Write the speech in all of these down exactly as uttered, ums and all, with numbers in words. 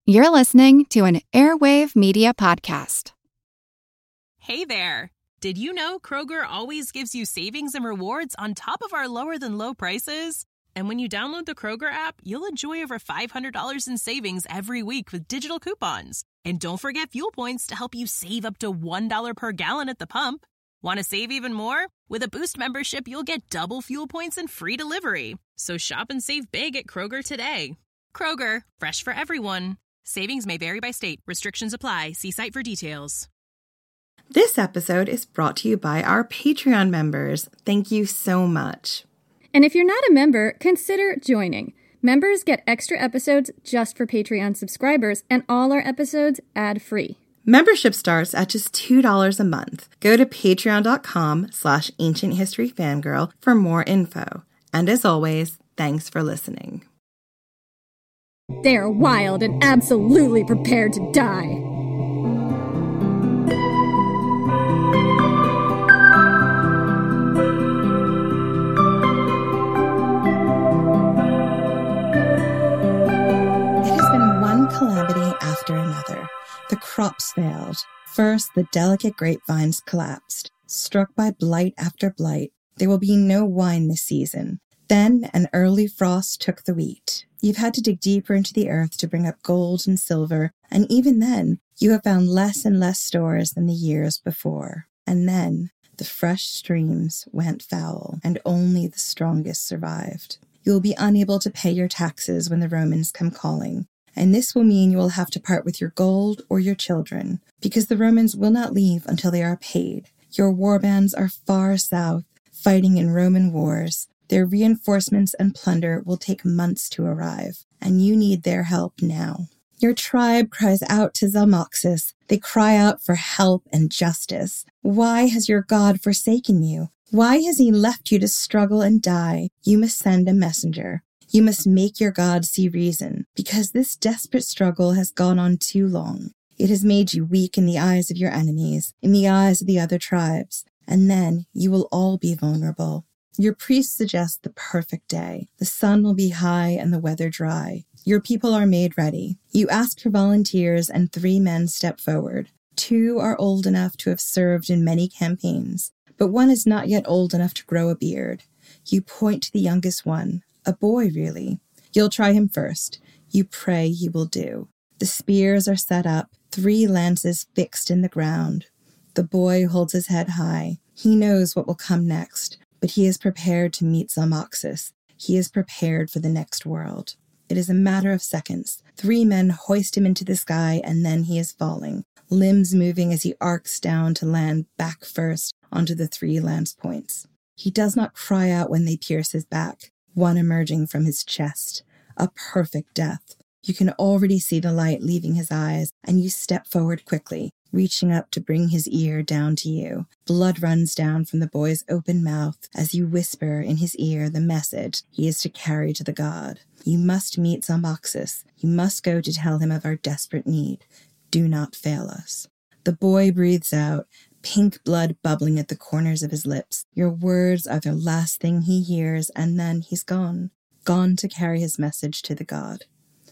You're listening to an Airwave Media Podcast. Hey there! Did you know Kroger always gives you savings and rewards on top of our lower-than-low prices? And when you download the Kroger app, you'll enjoy over five hundred dollars in savings every week with digital coupons. And don't forget fuel points to help you save up to one dollar per gallon at the pump. Want to save even more? With a Boost membership, you'll get double fuel points and free delivery. So shop and save big at Kroger today. Kroger, fresh for everyone. Savings may vary by state. Restrictions apply. See site for details. This episode is brought to you by our Patreon members. Thank you so much. And if you're not a member, consider joining. Members get extra episodes just for Patreon subscribers, and all our episodes ad-free. Membership starts at just two dollars a month. Go to patreon.com slash ancient history fangirl for more info. And as always, thanks for listening. They are wild and absolutely prepared to die. It has been one calamity after another. The crops failed. First, the delicate grapevines collapsed. Struck by blight after blight, there will be no wine this season. Then, an early frost took the wheat. You've had to dig deeper into the earth to bring up gold and silver, and even then, you have found less and less stores than the years before. And then, the fresh streams went foul, and only the strongest survived. You will be unable to pay your taxes when the Romans come calling, and this will mean you will have to part with your gold or your children, because the Romans will not leave until they are paid. Your warbands are far south, fighting in Roman wars. Their reinforcements and plunder will take months to arrive, and you need their help now. Your tribe cries out to Zalmoxis. They cry out for help and justice. Why has your God forsaken you? Why has he left you to struggle and die? You must send a messenger. You must make your God see reason, because this desperate struggle has gone on too long. It has made you weak in the eyes of your enemies, in the eyes of the other tribes, and then you will all be vulnerable. Your priest suggests the perfect day. The sun will be high and the weather dry. Your people are made ready. You ask for volunteers and three men step forward. Two are old enough to have served in many campaigns, but one is not yet old enough to grow a beard. You point to the youngest one, a boy really. You'll try him first. You pray he will do. The spears are set up, three lances fixed in the ground. The boy holds his head high. He knows what will come next. But he is prepared to meet Zalmoxis. He is prepared for the next world. It is a matter of seconds. Three men hoist him into the sky, and then he is falling, limbs moving as he arcs down to land back first onto the three lance points. He does not cry out when they pierce his back, one emerging from his chest. A perfect death. You can already see the light leaving his eyes, and you step forward quickly, reaching up to bring his ear down to you. Blood runs down from the boy's open mouth as you whisper in his ear the message he is to carry to the god. You must meet Zalmoxis. You must go to tell him of our desperate need. Do not fail us. The boy breathes out, pink blood bubbling at the corners of his lips. Your words are the last thing he hears, and then he's gone. Gone to carry his message to the god.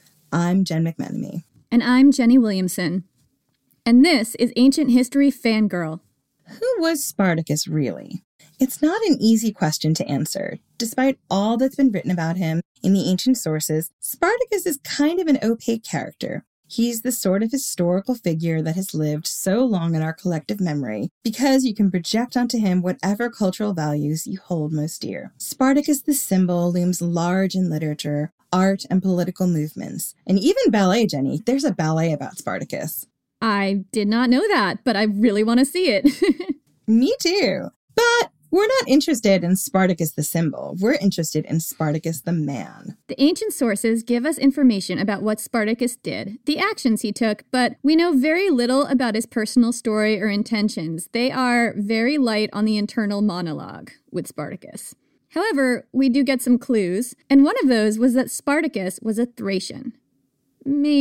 I'm Jen McMenemy. And I'm Jenny Williamson. And this is Ancient History Fangirl. Who was Spartacus really? It's not an easy question to answer. Despite all that's been written about him in the ancient sources, Spartacus is kind of an opaque character. He's the sort of historical figure that has lived so long in our collective memory because you can project onto him whatever cultural values you hold most dear. Spartacus the symbol looms large in literature, art, and political movements. And even ballet, Jenny. There's a ballet about Spartacus. I did not know that, but I really want to see it. Me too. But we're not interested in Spartacus the symbol. We're interested in Spartacus the man. The ancient sources give us information about what Spartacus did, the actions he took, but we know very little about his personal story or intentions. They are very light on the internal monologue with Spartacus. However, we do get some clues, and one of those was that Spartacus was a Thracian. Maybe.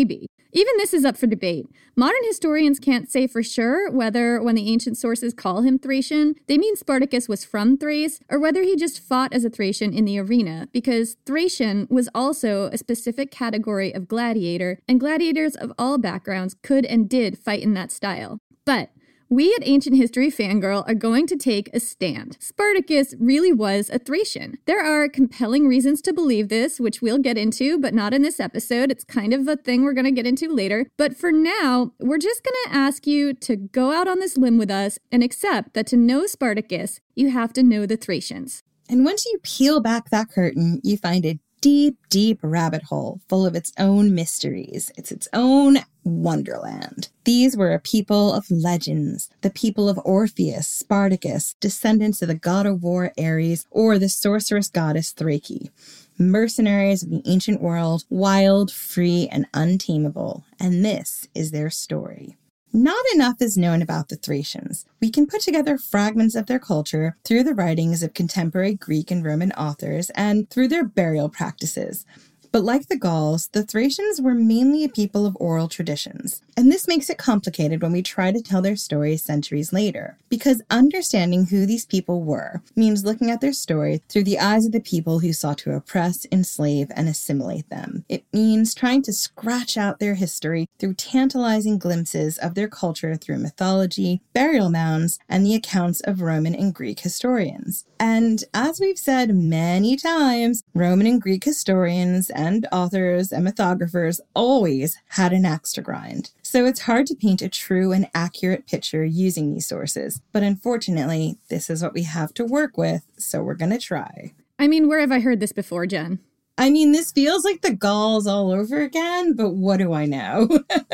Even this is up for debate. Modern historians can't say for sure whether, when the ancient sources call him Thracian, they mean Spartacus was from Thrace, or whether he just fought as a Thracian in the arena, because Thracian was also a specific category of gladiator, and gladiators of all backgrounds could and did fight in that style. But we at Ancient History Fangirl are going to take a stand. Spartacus really was a Thracian. There are compelling reasons to believe this, which we'll get into, but not in this episode. It's kind of a thing we're going to get into later. But for now, we're just going to ask you to go out on this limb with us and accept that to know Spartacus, you have to know the Thracians. And once you peel back that curtain, you find a deep, deep rabbit hole full of its own mysteries. It's its own wonderland. These were a people of legends, the people of Orpheus, Spartacus, descendants of the god of war Ares, or the sorceress goddess Thrake. Mercenaries of the ancient world, wild, free, and untamable. And this is their story. Not enough is known about the Thracians. We can put together fragments of their culture through the writings of contemporary Greek and Roman authors and through their burial practices. But like the Gauls, the Thracians were mainly a people of oral traditions. And this makes it complicated when we try to tell their stories centuries later, because understanding who these people were means looking at their story through the eyes of the people who sought to oppress, enslave, and assimilate them. It means trying to scratch out their history through tantalizing glimpses of their culture through mythology, burial mounds, and the accounts of Roman and Greek historians. And as we've said many times, Roman and Greek historians and authors and mythographers always had an axe to grind. So it's hard to paint a true and accurate picture using these sources. But unfortunately, this is what we have to work with, so we're going to try. I mean, where have I heard this before, Jen? I mean, this feels like the Gauls all over again, but what do I know?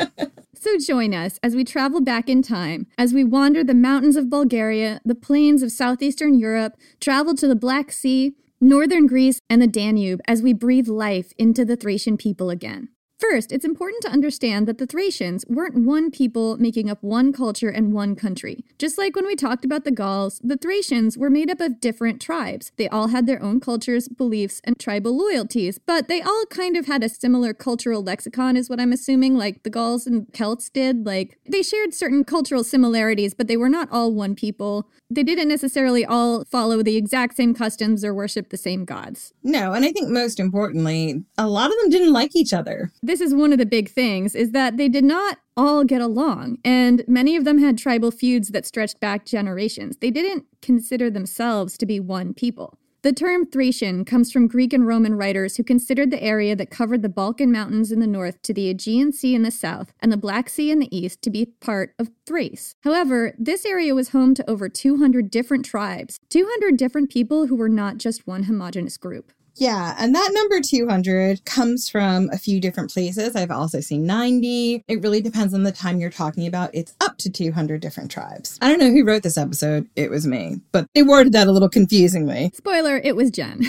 So join us as we travel back in time, as we wander the mountains of Bulgaria, the plains of southeastern Europe, travel to the Black Sea, northern Greece, and the Danube as we breathe life into the Thracian people again. First, it's important to understand that the Thracians weren't one people making up one culture and one country. Just like when we talked about the Gauls, the Thracians were made up of different tribes. They all had their own cultures, beliefs, and tribal loyalties, but they all kind of had a similar cultural lexicon is what I'm assuming, like the Gauls and Celts did. Like, they shared certain cultural similarities, but they were not all one people. They didn't necessarily all follow the exact same customs or worship the same gods. No, and I think most importantly, a lot of them didn't like each other. This is one of the big things, is that they did not all get along, and many of them had tribal feuds that stretched back generations. They didn't consider themselves to be one people. The term Thracian comes from Greek and Roman writers who considered the area that covered the Balkan Mountains in the north to the Aegean Sea in the south and the Black Sea in the east to be part of Thrace. However, this area was home to over two hundred different tribes, two hundred different people who were not just one homogeneous group. Yeah, and that number two hundred comes from a few different places. I've also seen ninety. It really depends on the time you're talking about. It's up to two hundred different tribes. I don't know who wrote this episode. It was me, but they worded that a little confusingly. Spoiler, it was Jen.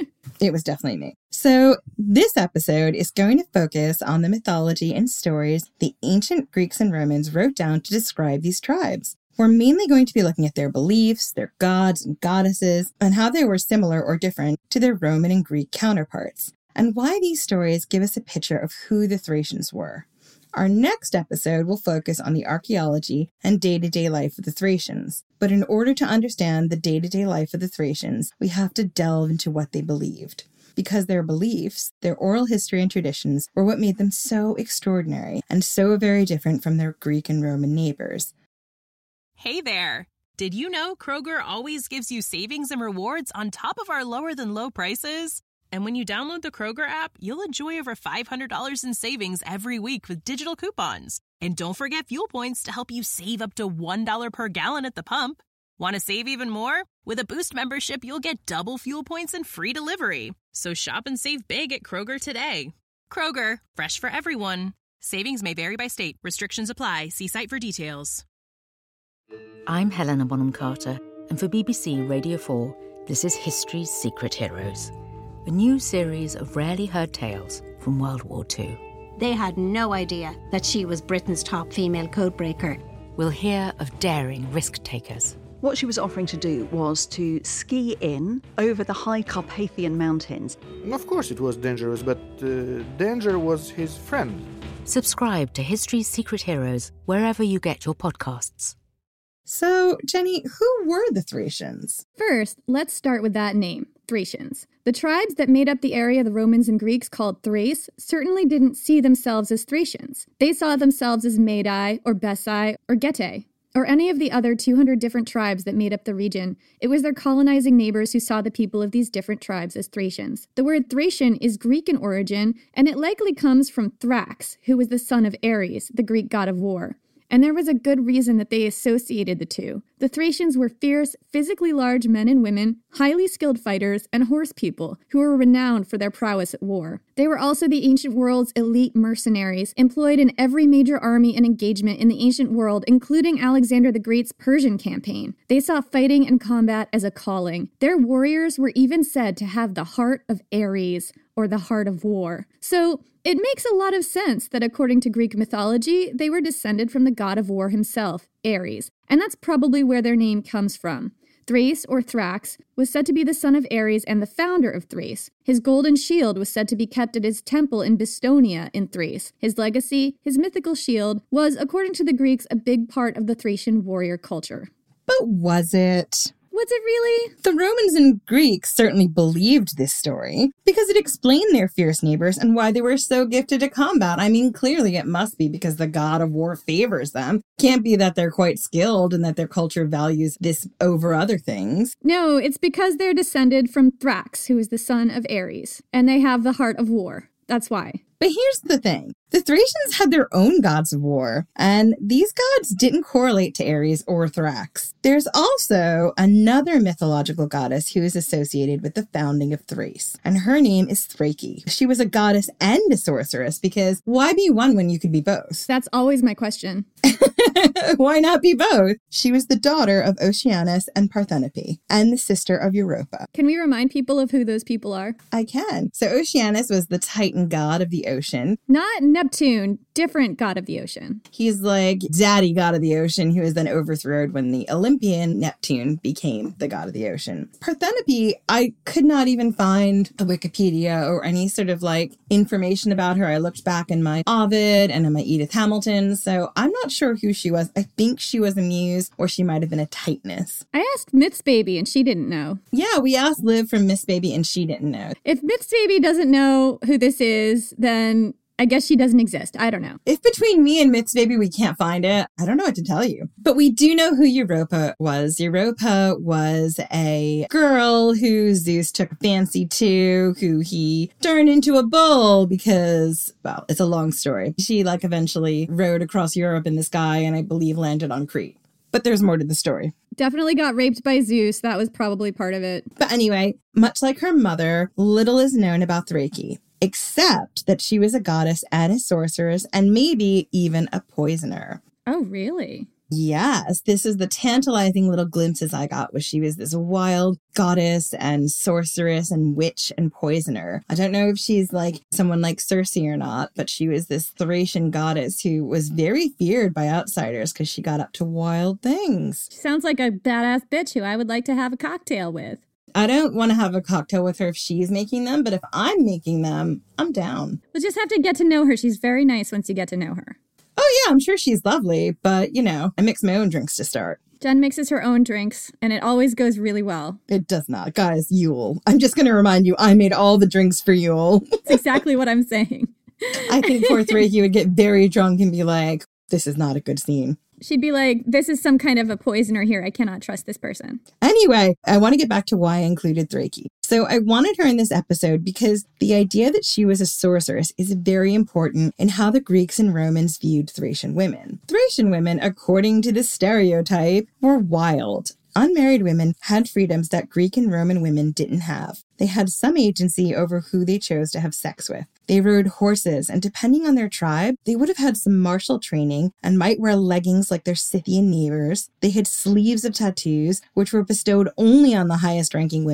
It was definitely me. So this episode is going to focus on the mythology and stories the ancient Greeks and Romans wrote down to describe these tribes. We're mainly going to be looking at their beliefs, their gods and goddesses, and how they were similar or different to their Roman and Greek counterparts, and why these stories give us a picture of who the Thracians were. Our next episode will focus on the archaeology and day-to-day life of the Thracians. But in order to understand the day-to-day life of the Thracians, we have to delve into what they believed. Because their beliefs, their oral history and traditions were what made them so extraordinary and so very different from their Greek and Roman neighbors. Hey there! Did you know Kroger always gives you savings and rewards on top of our lower-than-low prices? And when you download the Kroger app, you'll enjoy over five hundred dollars in savings every week with digital coupons. And don't forget fuel points to help you save up to one dollar per gallon at the pump. Want to save even more? With a Boost membership, you'll get double fuel points and free delivery. So shop and save big at Kroger today. Kroger, fresh for everyone. Savings may vary by state. Restrictions apply. See site for details. I'm Helena Bonham Carter, and for B B C Radio four, this is History's Secret Heroes, a new series of rarely heard tales from World War Two. They had no idea that she was Britain's top female codebreaker. We'll hear of daring risk-takers, What she was offering to do was to ski in over the high Carpathian mountains. Of course it was dangerous, but uh, danger was his friend. Subscribe to History's Secret Heroes wherever you get your podcasts. So, Jenny, who were the Thracians? First, let's start with that name, Thracians. The tribes that made up the area the Romans and Greeks called Thrace certainly didn't see themselves as Thracians. They saw themselves as Madai or Besai or Getae, or any of the other two hundred different tribes that made up the region. It was their colonizing neighbors who saw the people of these different tribes as Thracians. The word Thracian is Greek in origin, and it likely comes from Thrax, who was the son of Ares, the Greek god of war. And there was a good reason that they associated the two. The Thracians were fierce, physically large men and women, highly skilled fighters, and horse people who were renowned for their prowess at war. They were also the ancient world's elite mercenaries, employed in every major army and engagement in the ancient world, including Alexander the Great's Persian campaign. They saw fighting and combat as a calling. Their warriors were even said to have the heart of Ares, or the heart of war. So, it makes a lot of sense that according to Greek mythology, they were descended from the god of war himself, Ares, and that's probably where their name comes from. Thrace, or Thrax, was said to be the son of Ares and the founder of Thrace. His golden shield was said to be kept at his temple in Bistonia in Thrace. His legacy, his mythical shield, was, according to the Greeks, a big part of the Thracian warrior culture. But was it? Was it really? The Romans and Greeks certainly believed this story because it explained their fierce neighbors and why they were so gifted to combat. I mean, clearly it must be because the god of war favors them. Can't be that they're quite skilled and that their culture values this over other things. No, it's because they're descended from Thrax, who is the son of Ares, and they have the heart of war. That's why. But here's the thing. The Thracians had their own gods of war, and these gods didn't correlate to Ares or Thrax. There's also another mythological goddess who is associated with the founding of Thrace, and her name is Thrake. She was a goddess and a sorceress, because why be one when you could be both? That's always my question. Why not be both? She was the daughter of Oceanus and Parthenope, and the sister of Europa. Can we remind people of who those people are? I can. So Oceanus was the Titan god of the ocean. Not Neptune, different god of the ocean. He's like daddy god of the ocean, who was then overthrown when the Olympian Neptune became the god of the ocean. Parthenope, I could not even find a Wikipedia or any sort of like information about her. I looked back in my Ovid and in my Edith Hamilton, so I'm not sure who she was. I think she was a muse, or she might have been a Titaness. I asked Myths Baby and she didn't know. Yeah, we asked Liv from Myths Baby and she didn't know. If Myths Baby doesn't know who this is, then I guess she doesn't exist. I don't know. If between me and Myths Baby we can't find it, I don't know what to tell you. But we do know who Europa was. Europa was a girl who Zeus took a fancy to, who he turned into a bull because, well, it's a long story. She like eventually rode across Europe in the sky and I believe landed on Crete. But there's more to the story. Definitely got raped by Zeus. That was probably part of it. But anyway, much like her mother, little is known about Thrake, except that she was a goddess and a sorceress and maybe even a poisoner. Oh, really? Yes, this is the tantalizing little glimpses I got, where she was this wild goddess and sorceress and witch and poisoner. I don't know if she's like someone like Circe or not, but she was this Thracian goddess who was very feared by outsiders because she got up to wild things. She sounds like a badass bitch who I would like to have a cocktail with. I don't want to have a cocktail with her if she's making them, but if I'm making them, I'm down. We'll just have to get to know her. She's very nice once you get to know her. Oh, yeah, I'm sure she's lovely, but, you know, I mix my own drinks to start. Jen mixes her own drinks, and it always goes really well. It does not. Guys, Yule. I'm just going to remind you, I made all the drinks for Yule. That's exactly what I'm saying. I think poor Thrake would get very drunk and be like, this is not a good scene. She'd be like, this is some kind of a poisoner here. I cannot trust this person. Anyway, I want to get back to why I included Thrake. So I wanted her in this episode because the idea that she was a sorceress is very important in how the Greeks and Romans viewed Thracian women. Thracian women, according to the stereotype, were wild. Unmarried women had freedoms that Greek and Roman women didn't have. They had some agency over who they chose to have sex with. They rode horses, and depending on their tribe, they would have had some martial training and might wear leggings like their Scythian neighbors. They had sleeves of tattoos, which were bestowed only on the highest-ranking women,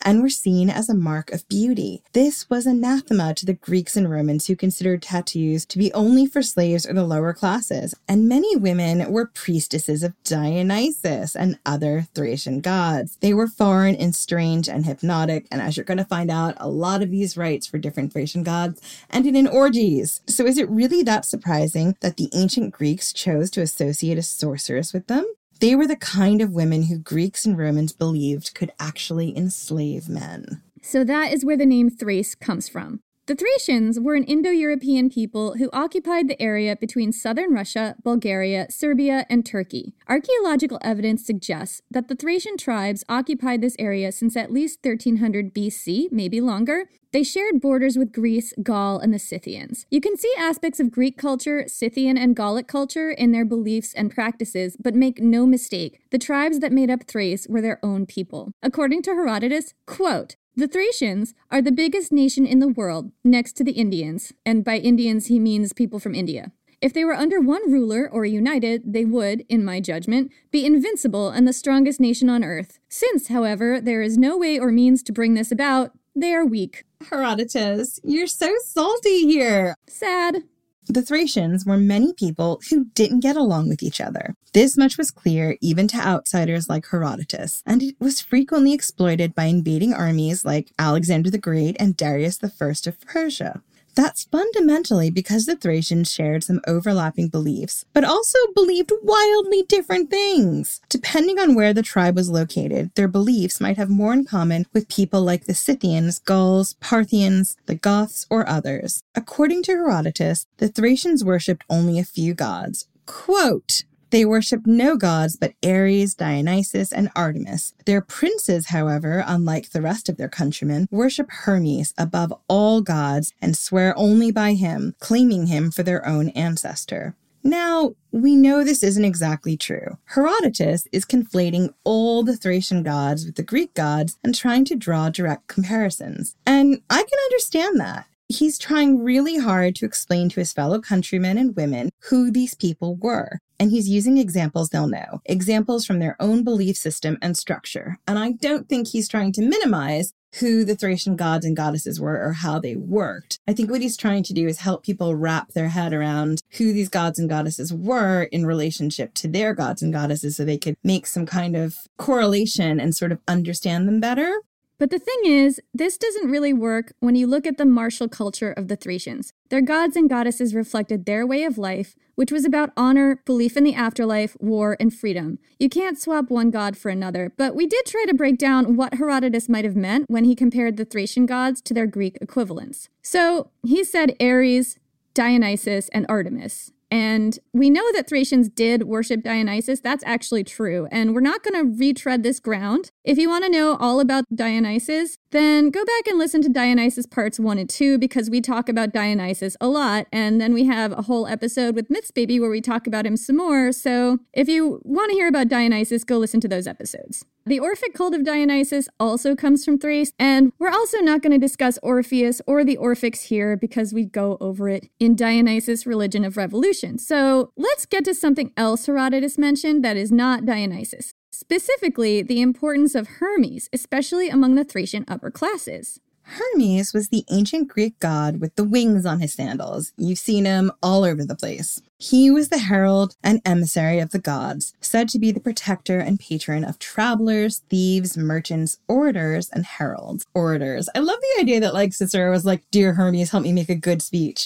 and were seen as a mark of beauty. This was anathema to the Greeks and Romans, who considered tattoos to be only for slaves or the lower classes, and many women were priestesses of Dionysus and other Thracian gods. They were foreign and strange and hypnotic, and as you're going to find out, a lot of these rites for different Thracian gods ended in orgies. So is it really that surprising that the ancient Greeks chose to associate a sorceress with them? They were the kind of women who Greeks and Romans believed could actually enslave men. So that is where the name Thrace comes from. The Thracians were an Indo-European people who occupied the area between southern Russia, Bulgaria, Serbia, and Turkey. Archaeological evidence suggests that the Thracian tribes occupied this area since at least thirteen hundred B C, maybe longer. They shared borders with Greece, Gaul, and the Scythians. You can see aspects of Greek culture, Scythian, and Gallic culture in their beliefs and practices, but make no mistake, the tribes that made up Thrace were their own people. According to Herodotus, quote, "The Thracians are the biggest nation in the world, next to the Indians," and by Indians he means people from India. "If they were under one ruler or united, they would, in my judgment, be invincible and the strongest nation on earth. Since, however, there is no way or means to bring this about, they are weak." Herodotus, you're so salty here. Sad. The Thracians were many people who didn't get along with each other. This much was clear even to outsiders like Herodotus, and it was frequently exploited by invading armies like Alexander the Great and Darius the First of Persia. That's fundamentally because the Thracians shared some overlapping beliefs, but also believed wildly different things. Depending on where the tribe was located, their beliefs might have more in common with people like the Scythians, Gauls, Parthians, the Goths, or others. According to Herodotus, the Thracians worshipped only a few gods. Quote, "They worshipped no gods but Ares, Dionysus, and Artemis. Their princes, however, unlike the rest of their countrymen, worship Hermes above all gods and swear only by him, claiming him for their own ancestor." Now, we know this isn't exactly true. Herodotus is conflating all the Thracian gods with the Greek gods and trying to draw direct comparisons. And I can understand that. He's trying really hard to explain to his fellow countrymen and women who these people were. And he's using examples they'll know, examples from their own belief system and structure. And I don't think he's trying to minimize who the Thracian gods and goddesses were or how they worked. I think what he's trying to do is help people wrap their head around who these gods and goddesses were in relationship to their gods and goddesses so they could make some kind of correlation and sort of understand them better. But the thing is, this doesn't really work when you look at the martial culture of the Thracians. Their gods and goddesses reflected their way of life, which was about honor, belief in the afterlife, war, and freedom. You can't swap one god for another, but we did try to break down what Herodotus might have meant when he compared the Thracian gods to their Greek equivalents. So he said Ares, Dionysus, and Artemis. And we know that Thracians did worship Dionysus. That's actually true. And we're not going to retread this ground. If you want to know all about Dionysus, then go back and listen to Dionysus parts one and two, because we talk about Dionysus a lot. And then we have a whole episode with Myths Baby where we talk about him some more. So if you want to hear about Dionysus, go listen to those episodes. The Orphic cult of Dionysus also comes from Thrace, and we're also not going to discuss Orpheus or the Orphics here because we go over it in Dionysus' Religion of Revolution. So let's get to something else Herodotus mentioned that is not Dionysus. Specifically, the importance of Hermes, especially among the Thracian upper classes. Hermes was the ancient Greek god with the wings on his sandals. You've seen him all over the place. He was the herald and emissary of the gods, said to be the protector and patron of travelers, thieves, merchants, orators, and heralds. Orators. I love the idea that, like, Cicero was like, "Dear Hermes, help me make a good speech."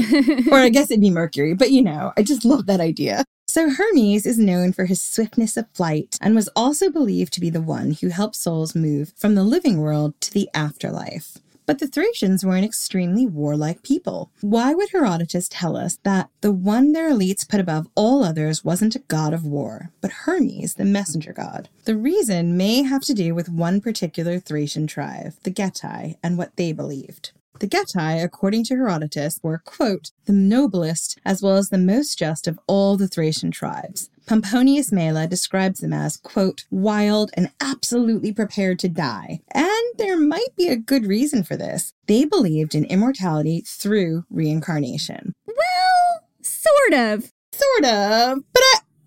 Or I guess it'd be Mercury, but you know, I just love that idea. So Hermes is known for his swiftness of flight and was also believed to be the one who helped souls move from the living world to the afterlife. But the Thracians were an extremely warlike people. Why would Herodotus tell us that the one their elites put above all others wasn't a god of war, but Hermes, the messenger god? The reason may have to do with one particular Thracian tribe, the Getae, and what they believed. The Getae, according to Herodotus, were, quote, the noblest as well as the most just of all the Thracian tribes. Pomponius Mela describes them as, quote, wild and absolutely prepared to die. And there might be a good reason for this. They believed in immortality through reincarnation. Well, sort of. Sort of. But I,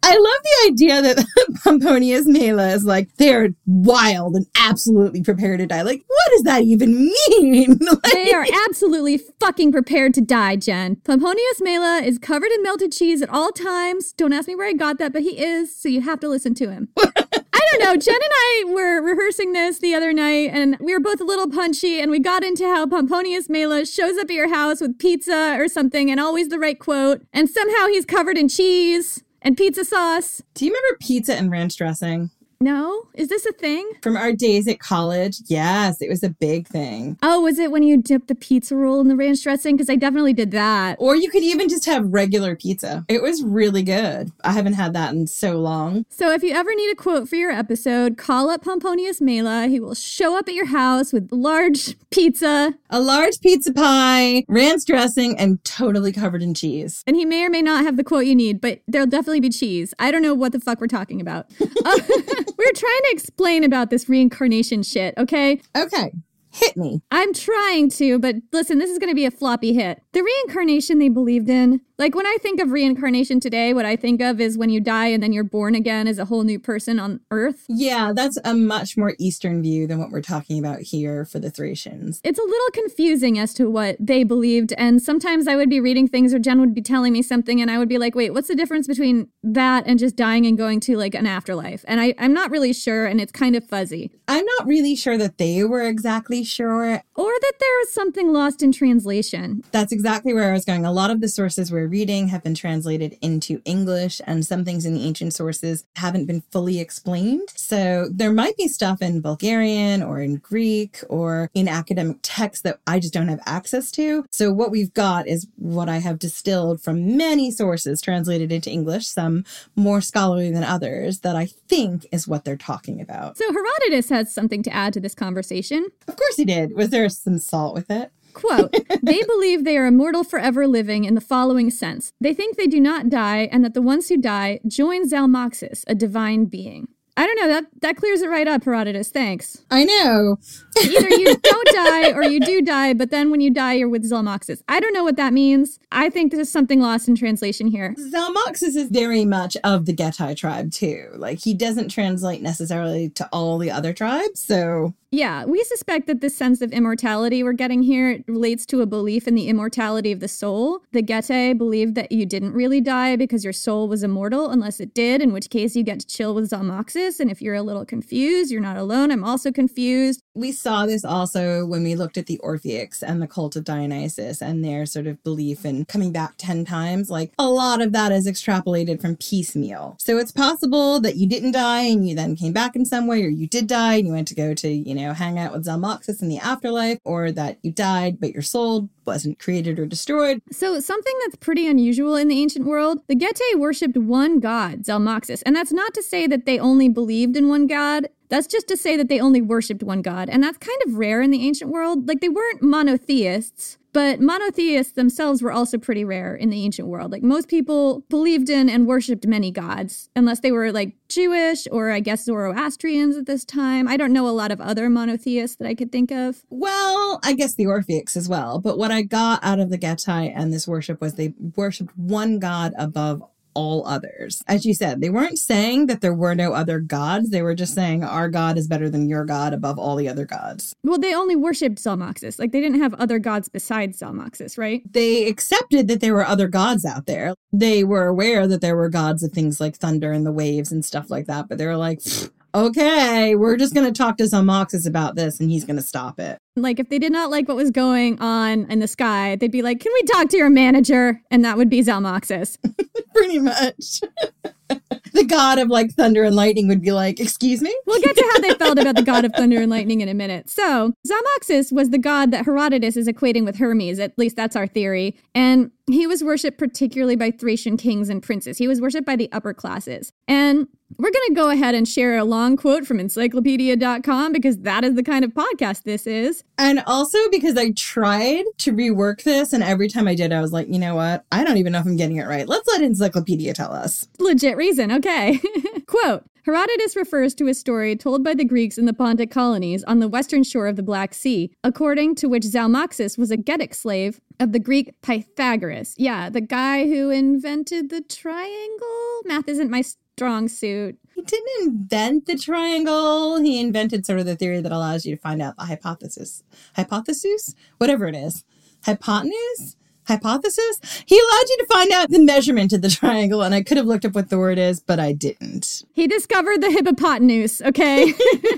I love the idea that Pomponius Mela is like, they're wild and absolutely prepared to die. Like, what does that even mean? Like, they are absolutely fucking prepared to die, Jen. Pomponius Mela is covered in melted cheese at all times. Don't ask me where I got that, but he is, so you have to listen to him. I don't know. Jen and I were rehearsing this the other night, and we were both a little punchy, and we got into how Pomponius Mela shows up at your house with pizza or something, and always the right quote, and somehow he's covered in cheese and pizza sauce. Do you remember pizza and ranch dressing? No? Is this a thing? From our days at college, yes, it was a big thing. Oh, was it when you dipped the pizza roll in the ranch dressing? Because I definitely did that. Or you could even just have regular pizza. It was really good. I haven't had that in so long. So if you ever need a quote for your episode, call up Pomponius Mela. He will show up at your house with large pizza. A large pizza pie, ranch dressing, and totally covered in cheese. And he may or may not have the quote you need, but there'll definitely be cheese. I don't know what the fuck we're talking about. uh, We're trying to explain about this reincarnation shit, okay? Okay. Hit me. I'm trying to, but listen, this is going to be a floppy hit. The reincarnation they believed in, like when I think of reincarnation today, what I think of is when you die and then you're born again as a whole new person on Earth. Yeah, that's a much more Eastern view than what we're talking about here for the Thracians. It's a little confusing as to what they believed, and sometimes I would be reading things or Jen would be telling me something and I would be like, wait, what's the difference between that and just dying and going to like an afterlife? And I, I'm not really sure, and it's kind of fuzzy. I'm not really sure that they were exactly sure. Or that there was something lost in translation. That's exactly where I was going. A lot of the sources we're reading have been translated into English, and some things in the ancient sources haven't been fully explained. So there might be stuff in Bulgarian or in Greek or in academic texts that I just don't have access to. So what we've got is what I have distilled from many sources translated into English, some more scholarly than others, that I think is what they're talking about. So Herodotus has something to add to this conversation. Of course he did. Was there some salt with it? Quote, they believe they are immortal forever living in the following sense. They think they do not die and that the ones who die join Zalmoxis, a divine being. I don't know, that that clears it right up, Herodotus. Thanks. I know. Either you don't die or you do die, but then when you die, you're with Zalmoxis. I don't know what that means. I think there's something lost in translation here. Zalmoxis is very much of the Getae tribe, too. Like, he doesn't translate necessarily to all the other tribes, so... Yeah, we suspect that this sense of immortality we're getting here relates to a belief in the immortality of the soul. The Getae believed that you didn't really die because your soul was immortal unless it did, in which case you get to chill with Zalmoxis. And if you're a little confused, you're not alone. I'm also confused. We saw this also when we looked at the Orphics and the cult of Dionysus and their sort of belief in coming back ten times. Like, a lot of that is extrapolated from piecemeal. So it's possible that you didn't die and you then came back in some way, or you did die and you went to go to, you know, hang out with Zalmoxis in the afterlife, or that you died but your soul wasn't created or destroyed. So something that's pretty unusual in the ancient world, the Getae worshipped one god, Zalmoxis, and that's not to say that they only believed in one god. That's just to say that they only worshipped one god, and that's kind of rare in the ancient world. Like, they weren't monotheists, but monotheists themselves were also pretty rare in the ancient world. Like, most people believed in and worshipped many gods, unless they were, like, Jewish or, I guess, Zoroastrians at this time. I don't know a lot of other monotheists that I could think of. Well, I guess the Orphics as well. But what I got out of the Getae and this worship was they worshipped one god above all others. As you said, they weren't saying that there were no other gods. They were just saying our god is better than your god above all the other gods. Well, they only worshipped Zalmoxis. Like, they didn't have other gods besides Zalmoxis, right? They accepted that there were other gods out there. They were aware that there were gods of things like thunder and the waves and stuff like that. But they were like, okay, we're just going to talk to Zalmoxis about this and he's going to stop it. Like, if they did not like what was going on in the sky, they'd be like, can we talk to your manager? And that would be Zalmoxis. Pretty much. The god of, like, thunder and lightning would be like, excuse me? We'll get to how they felt about the god of thunder and lightning in a minute. So, Zalmoxis was the god that Herodotus is equating with Hermes. At least that's our theory. And he was worshipped particularly by Thracian kings and princes. He was worshipped by the upper classes. And we're going to go ahead and share a long quote from encyclopedia dot com because that is the kind of podcast this is. And also because I tried to rework this, and every time I did, I was like, you know what? I don't even know if I'm getting it right. Let's let Encyclopedia tell us. Legit reason. Okay. Quote, Herodotus refers to a story told by the Greeks in the Pontic colonies on the western shore of the Black Sea, according to which Zalmoxis was a Getic slave of the Greek Pythagoras. Yeah, the guy who invented the triangle? Math isn't my strong suit. He didn't invent the triangle. He invented sort of the theory that allows you to find out the hypothesis. Hypothesis? Whatever it is. Hypotenuse? Hypothesis? He allowed you to find out the measurement of the triangle, and I could have looked up what the word is, but I didn't. He discovered the hippopotenuse, okay?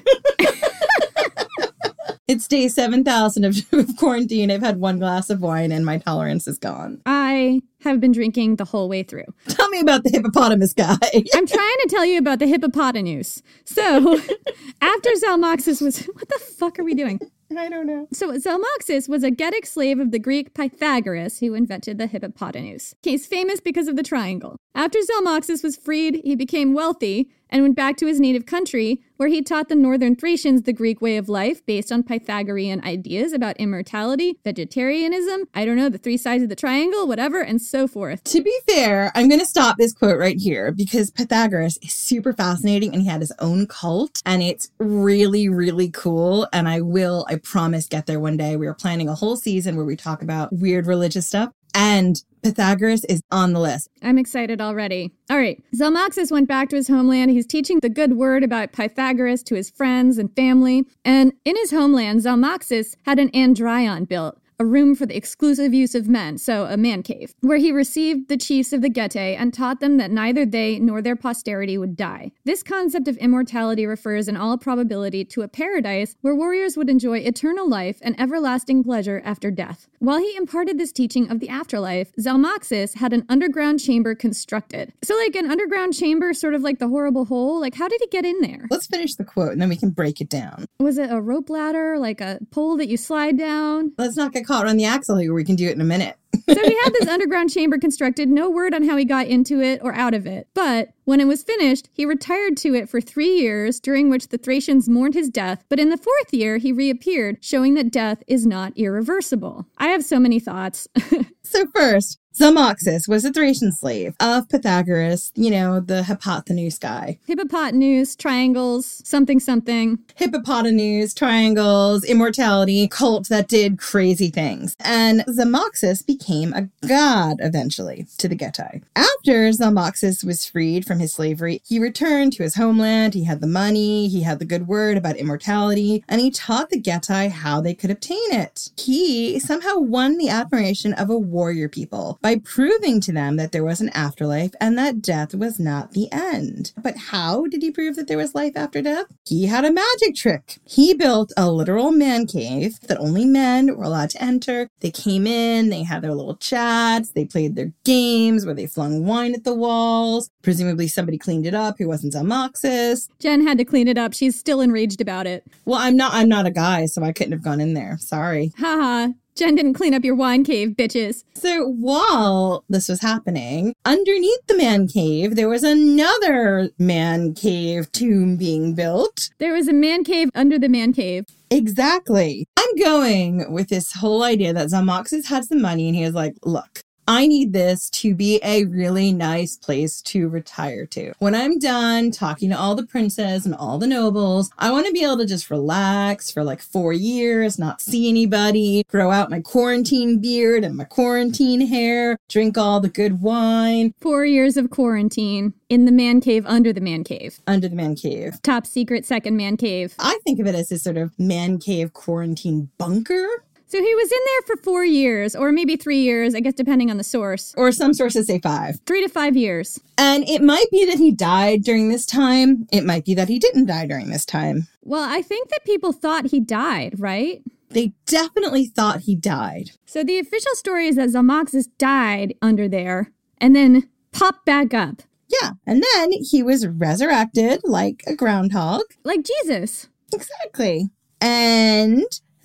It's day seven thousand of, of quarantine. I've had one glass of wine and my tolerance is gone. I have been drinking the whole way through. Tell me about the hippopotamus guy. I'm trying to tell you about the hippopotenuse. So, after Zalmoxis was... What the fuck are we doing? I don't know. So Zalmoxis was a Getic slave of the Greek Pythagoras who invented the hippopotenuse. He's famous because of the triangle. After Zalmoxis was freed, he became wealthy and went back to his native country, where he taught the northern Thracians the Greek way of life based on Pythagorean ideas about immortality, vegetarianism, I don't know, the three sides of the triangle, whatever, and so forth. To be fair, I'm going to stop this quote right here because Pythagoras is super fascinating and he had his own cult and it's really, really cool. And I will, I promise, get there one day. We are planning a whole season where we talk about weird religious stuff. And Pythagoras is on the list. I'm excited already. All right. Zalmoxis went back to his homeland. He's teaching the good word about Pythagoras to his friends and family. And in his homeland, Zalmoxis had an andryon built, a room for the exclusive use of men, so a man cave, where he received the chiefs of the Getae and taught them that neither they nor their posterity would die. This concept of immortality refers in all probability to a paradise where warriors would enjoy eternal life and everlasting pleasure after death. While he imparted this teaching of the afterlife, Zalmoxis had an underground chamber constructed. So like an underground chamber, sort of like the horrible hole? Like how did he get in there? Let's finish the quote and then we can break it down. Was it a rope ladder, like a pole that you slide down? Let's not get caught on the axle here. We can do it in a minute. So he had this underground chamber constructed, no word on how he got into it or out of it. But when it was finished, he retired to it for three years, during which the Thracians mourned his death. But in the fourth year, he reappeared, showing that death is not irreversible. I have so many thoughts. So first, Zalmoxis was a Thracian slave of Pythagoras, you know, the hypotenuse guy. Hippopotenuse, triangles, something something. Hippopotenuse, triangles, immortality, cult that did crazy things. And Zalmoxis became a god eventually to the Getae. After Zalmoxis was freed from his slavery, he returned to his homeland. He had the money, he had the good word about immortality, and he taught the Getae how they could obtain it. He somehow won the admiration of a warrior people by proving to them that there was an afterlife and that death was not the end. But how did he prove that there was life after death? He had a magic trick. He built a literal man cave that only men were allowed to enter. They came in, they had their little chats, they played their games where they flung wine at the walls. Presumably somebody cleaned it up who wasn't Zalmoxis. Jen had to clean it up. She's still enraged about it. Well, I'm not I'm not a guy, so I couldn't have gone in there. Sorry. Haha. Jen didn't clean up your wine cave, bitches. So while this was happening, underneath the man cave, there was another man cave tomb being built. There was a man cave under the man cave. Exactly. I'm going with this whole idea that Zalmoxis had some money and he was like, look, I need this to be a really nice place to retire to. When I'm done talking to all the princes and all the nobles, I want to be able to just relax for like four years, not see anybody, grow out my quarantine beard and my quarantine hair, drink all the good wine. Four years of quarantine in the man cave under the man cave. Under the man cave. Top secret second man cave. I think of it as this sort of man cave quarantine bunker. So he was in there for four years, or maybe three years, I guess depending on the source. Or some sources say five. Three to five years. And it might be that he died during this time. It might be that he didn't die during this time. Well, I think that people thought he died, right? They definitely thought he died. So the official story is that Zalmoxis died under there and then popped back up. Yeah, and then he was resurrected like a groundhog. Like Jesus. Exactly. And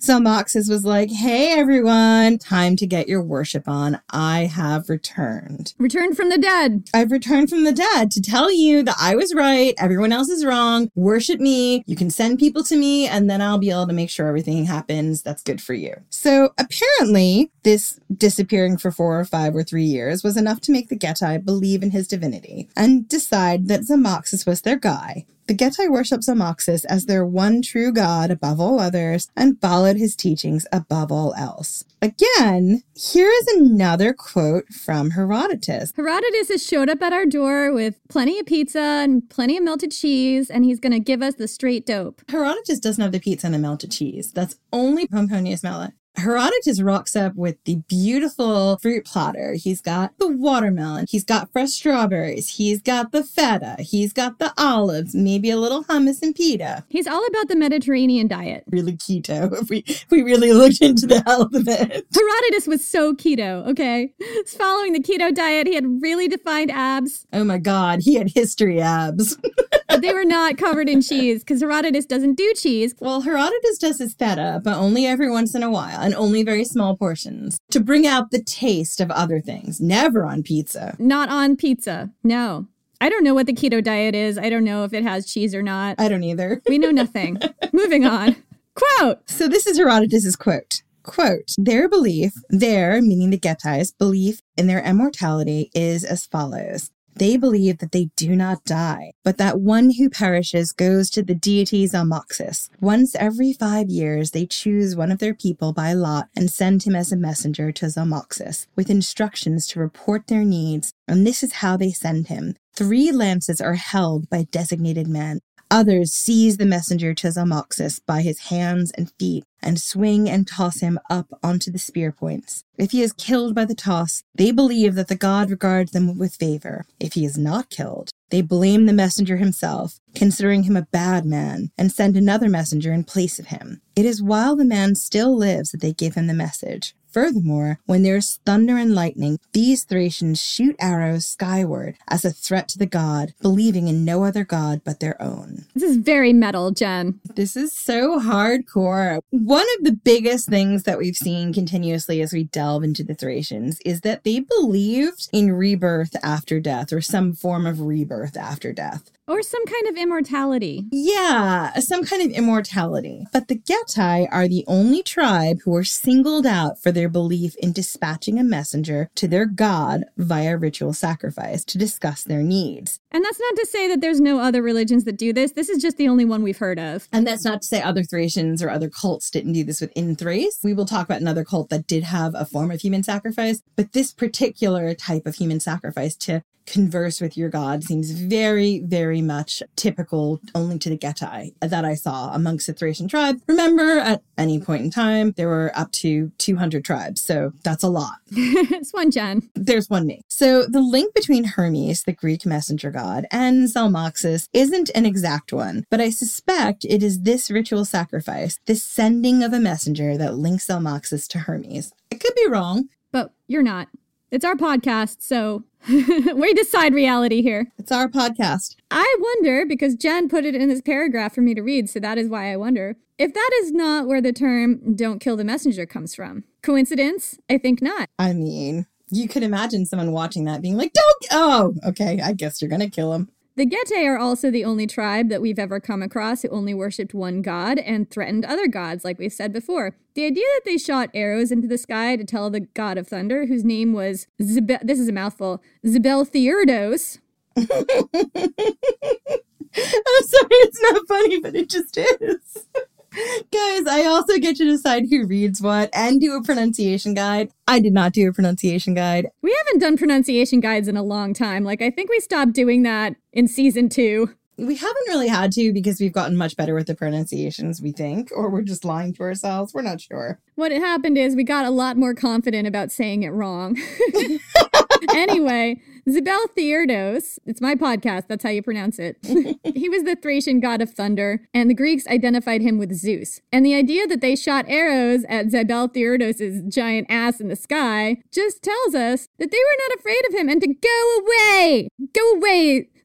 Zalmoxis was like, hey, everyone, time to get your worship on. I have returned. Returned from the dead. I've returned from the dead to tell you that I was right. Everyone else is wrong. Worship me. You can send people to me, and then I'll be able to make sure everything happens that's good for you. So apparently, this disappearing for four or five or three years was enough to make the Getae believe in his divinity and decide that Zalmoxis was their guy. The Getae worshipped Zalmoxis as their one true god above all others and followed his teachings above all else. Again, here is another quote from Herodotus. Herodotus has showed up at our door with plenty of pizza and plenty of melted cheese, and he's going to give us the straight dope. Herodotus doesn't have the pizza and the melted cheese. That's only Pomponius Mela. Herodotus rocks up with the beautiful fruit platter. He's got the watermelon. He's got fresh strawberries. He's got the feta. He's got the olives, maybe a little hummus and pita. He's all about the Mediterranean diet. Really keto, if we, if we really looked into the health of it. Herodotus was so keto, okay? He's following the keto diet. He had really defined abs. Oh my God, he had history abs. But they were not covered in cheese because Herodotus doesn't do cheese. Well, Herodotus does his feta, but only every once in a while and only very small portions to bring out the taste of other things. Never on pizza. Not on pizza. No. I don't know what the keto diet is. I don't know if it has cheese or not. I don't either. We know nothing. Moving on. Quote. So this is Herodotus's quote. Quote, their belief, their, meaning the Getae's, belief in their immortality is as follows. They believe that they do not die, but that one who perishes goes to the deity Zalmoxis. Once every five years, they choose one of their people by lot and send him as a messenger to Zalmoxis, with instructions to report their needs, and this is how they send him. Three lances are held by designated men. Others seize the messenger to Zalmoxis by his hands and feet and swing and toss him up onto the spear points. If he is killed by the toss, they believe that the god regards them with favor. If he is not killed, they blame the messenger himself, considering him a bad man, and send another messenger in place of him. It is while the man still lives that they give him the message. Furthermore, when there is thunder and lightning, these Thracians shoot arrows skyward as a threat to the god, believing in no other god but their own. This is very metal, Jen. This is so hardcore. One of the biggest things that we've seen continuously as we delve into the Thracians is that they believed in rebirth after death, or some form of rebirth after death. Or some kind of immortality. Yeah, some kind of immortality. But the Getae are the only tribe who are singled out for their belief in dispatching a messenger to their god via ritual sacrifice to discuss their needs. And that's not to say that there's no other religions that do this. This is just the only one we've heard of. And that's not to say other Thracians or other cults didn't do this within Thrace. We will talk about another cult that did have a form of human sacrifice, but this particular type of human sacrifice to converse with your god seems very, very much typical only to the Getae that I saw amongst the Thracian tribe. Remember, at any point in time, there were up to two hundred tribes, so that's a lot. It's one Jen. There's one me. So the link between Hermes, the Greek messenger god, and Zalmoxis isn't an exact one, but I suspect it is this ritual sacrifice, this sending of a messenger, that links Zalmoxis to Hermes. I could be wrong. But you're not. It's our podcast, so we decide reality here. It's our podcast. I wonder, because Jen put it in this paragraph for me to read, so that is why I wonder, if that is not where the term "don't kill the messenger" comes from. Coincidence? I think not. I mean, you could imagine someone watching that being like, don't, oh, okay, I guess you're gonna kill him. The Getae are also the only tribe that we've ever come across who only worshipped one god and threatened other gods, like we've said before. The idea that they shot arrows into the sky to tell the god of thunder, whose name was, Zebe- this is a mouthful, Zibeltheurdos. I'm sorry, it's not funny, but it just is. Guys, I also get to decide who reads what and do a pronunciation guide. I did not do a pronunciation guide. We haven't done pronunciation guides in a long time. Like, I think we stopped doing that in season two. We haven't really had to because we've gotten much better with the pronunciations, we think, or we're just lying to ourselves. We're not sure. What had happened is we got a lot more confident about saying it wrong. Anyway, Zibeltheurdos, it's my podcast, that's how you pronounce it. He was the Thracian god of thunder, and the Greeks identified him with Zeus. And the idea that they shot arrows at Zibeltheurdos' giant ass in the sky just tells us that they were not afraid of him and to go away! Go away,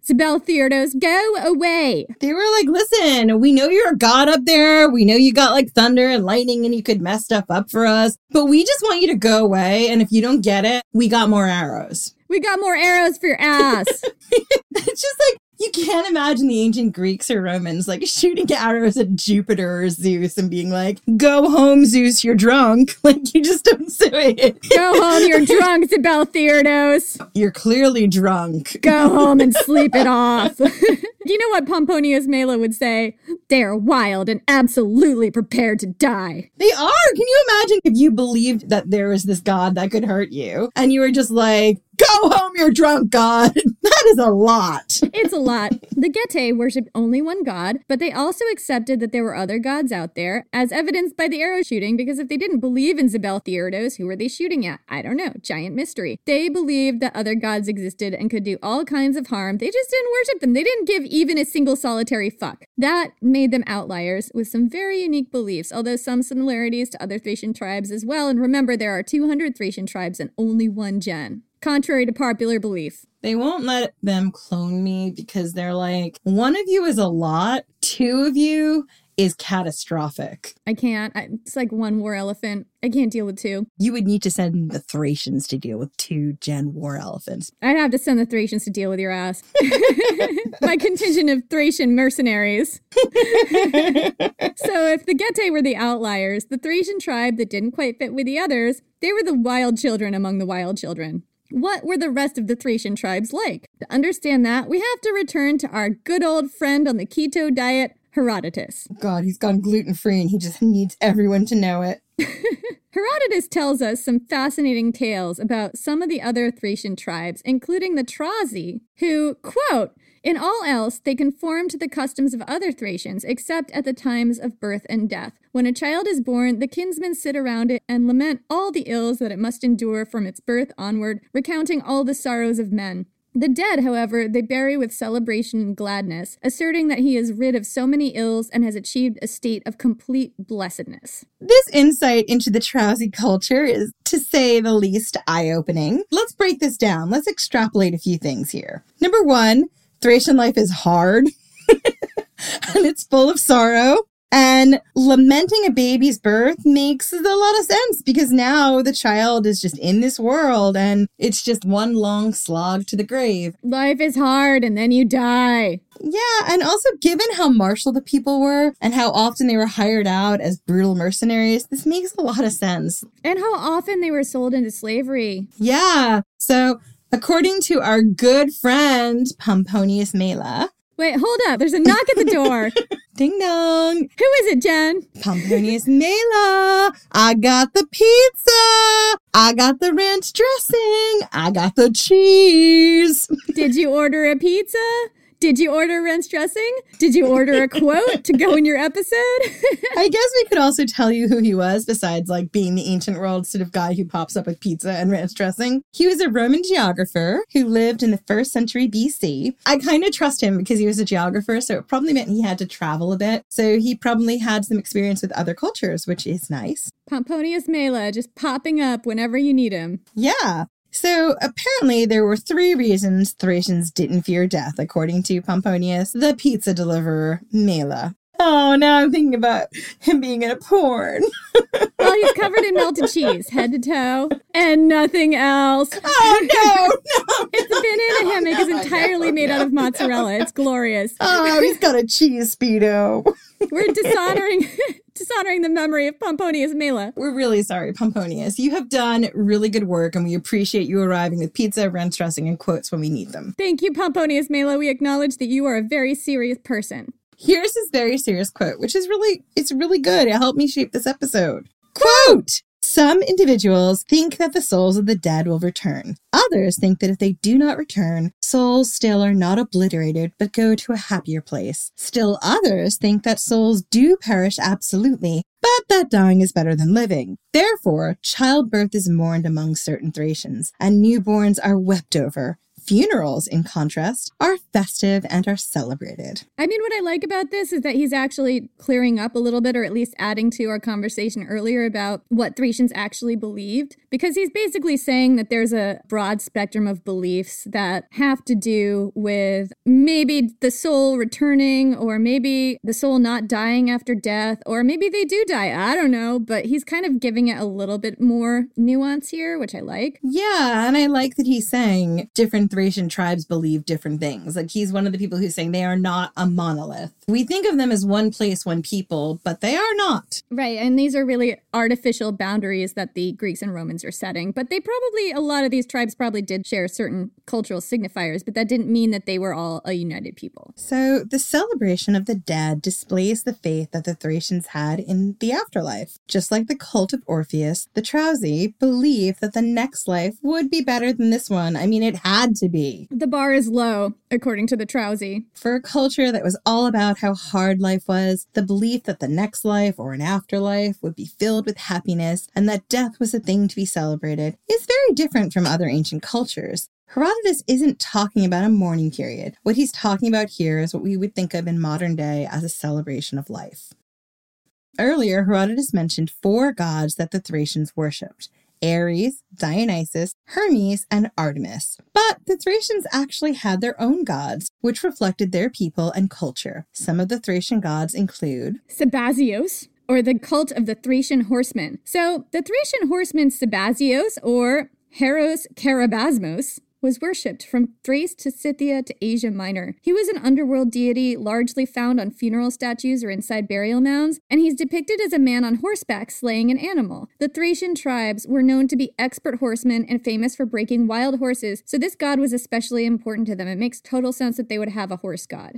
Sibel Theodos, go away. They were like, listen, we know you're a god up there. We know you got like thunder and lightning and you could mess stuff up for us. But we just want you to go away. And if you don't get it, we got more arrows. We got more arrows for your ass. It's just like, you can't imagine the ancient Greeks or Romans like shooting arrows at Jupiter or Zeus and being like, go home, Zeus, you're drunk. Like, you just don't say it. Go home, you're drunk, Sibel Theodos. You're clearly drunk. Go home and sleep it off. You know what Pomponius Mela would say? They are wild and absolutely prepared to die. They are. Can you imagine if you believed that there was this god that could hurt you and you were just like, go home, you're drunk, God. That is a lot. It's a lot. The Getae worshipped only one god, but they also accepted that there were other gods out there, as evidenced by the arrow shooting, because if they didn't believe in Sibel Theodos, who were they shooting at? I don't know. Giant mystery. They believed that other gods existed and could do all kinds of harm. They just didn't worship them. They didn't give even a single solitary fuck. That made them outliers with some very unique beliefs, although some similarities to other Thracian tribes as well. And remember, there are two hundred Thracian tribes and only one gen. Contrary to popular belief. They won't let them clone me because they're like, one of you is a lot, two of you is catastrophic. I can't. I, it's like one war elephant. I can't deal with two. You would need to send the Thracians to deal with two gen war elephants. I'd have to send the Thracians to deal with your ass. My contingent of Thracian mercenaries. So if the Getae were the outliers, the Thracian tribe that didn't quite fit with the others, they were the wild children among the wild children. What were the rest of the Thracian tribes like? To understand that, we have to return to our good old friend on the keto diet, Herodotus. God, he's gone gluten-free and he just needs everyone to know it. Herodotus tells us some fascinating tales about some of the other Thracian tribes, including the Trazi, who, quote, in all else, they conform to the customs of other Thracians, except at the times of birth and death. When a child is born, the kinsmen sit around it and lament all the ills that it must endure from its birth onward, recounting all the sorrows of men. The dead, however, they bury with celebration and gladness, asserting that he is rid of so many ills and has achieved a state of complete blessedness. This insight into the Trazi culture is, to say the least, eye-opening. Let's break this down. Let's extrapolate a few things here. Number one, Thracian life is hard, and it's full of sorrow. And lamenting a baby's birth makes a lot of sense because now the child is just in this world and it's just one long slog to the grave. Life is hard and then you die. Yeah, and also given how martial the people were and how often they were hired out as brutal mercenaries, this makes a lot of sense. And how often they were sold into slavery. Yeah, so according to our good friend Pomponius Mela... Wait, hold up. There's a knock at the door. Ding dong. Who is it, Jen? Pomponius Mela. I got the pizza. I got the ranch dressing. I got the cheese. Did you order a pizza? Did you order ranch dressing? Did you order a quote to go in your episode? I guess we could also tell you who he was, besides like being the ancient world sort of guy who pops up with pizza and ranch dressing. He was a Roman geographer who lived in the first century B C. I kind of trust him because he was a geographer, so it probably meant he had to travel a bit. So he probably had some experience with other cultures, which is nice. Pomponius Mela just popping up whenever you need him. Yeah. So apparently there were three reasons Thracians didn't fear death, according to Pomponius, the pizza deliverer, Mela. Oh, now I'm thinking about him being in a porn. Well, he's covered in melted cheese, head to toe, and nothing else. Oh, no, no. It's been in a hammock. It's entirely made out of mozzarella. It's glorious. Oh, he's got a cheese Speedo. We're dishonoring... dishonoring the memory of Pomponius Mela. We're really sorry, Pomponius. You have done really good work, and we appreciate you arriving with pizza, ranch dressing, and quotes when we need them. Thank you, Pomponius Mela. We acknowledge that you are a very serious person. Here's his very serious quote, which is really, it's really good. It helped me shape this episode. Quote! Some individuals think that the souls of the dead will return. Others think that if they do not return, souls still are not obliterated, but go to a happier place. Still others think that souls do perish absolutely, but that dying is better than living. Therefore, childbirth is mourned among certain Thracians, and newborns are wept over, Funerals, in contrast, are festive and are celebrated. I mean, what I like about this is that he's actually clearing up a little bit, or at least adding to our conversation earlier about what Thracians actually believed, because he's basically saying that there's a broad spectrum of beliefs that have to do with maybe the soul returning, or maybe the soul not dying after death, or maybe they do die. I don't know, but he's kind of giving it a little bit more nuance here, which I like. Yeah, and I like that he's saying different Thracian tribes believe different things. Like, he's one of the people who's saying they are not a monolith. We think of them as one place, one people, but they are not. Right, and these are really artificial boundaries that the Greeks and Romans are setting. But they probably, a lot of these tribes probably did share certain cultural signifiers, but that didn't mean that they were all a united people. So the celebration of the dead displays the faith that the Thracians had in the afterlife. Just like the cult of Orpheus, the Trauzi believed that the next life would be better than this one. I mean, it had to be. The bar is low, according to the Trauzi. For a culture that was all about how hard life was, the belief that the next life or an afterlife would be filled with happiness and that death was a thing to be celebrated is very different from other ancient cultures. Herodotus isn't talking about a mourning period. What he's talking about here is what we would think of in modern day as a celebration of life. Earlier, Herodotus mentioned four gods that the Thracians worshipped: Ares, Dionysus, Hermes, and Artemis. But the Thracians actually had their own gods, which reflected their people and culture. Some of the Thracian gods include Sabazios, or the cult of the Thracian horsemen. So the Thracian horseman Sabazios, or Heros Karabasmos, was worshipped from Thrace to Scythia to Asia Minor. He was an underworld deity largely found on funeral statues or inside burial mounds, and he's depicted as a man on horseback slaying an animal. The Thracian tribes were known to be expert horsemen and famous for breaking wild horses, so this god was especially important to them. It makes total sense that they would have a horse god.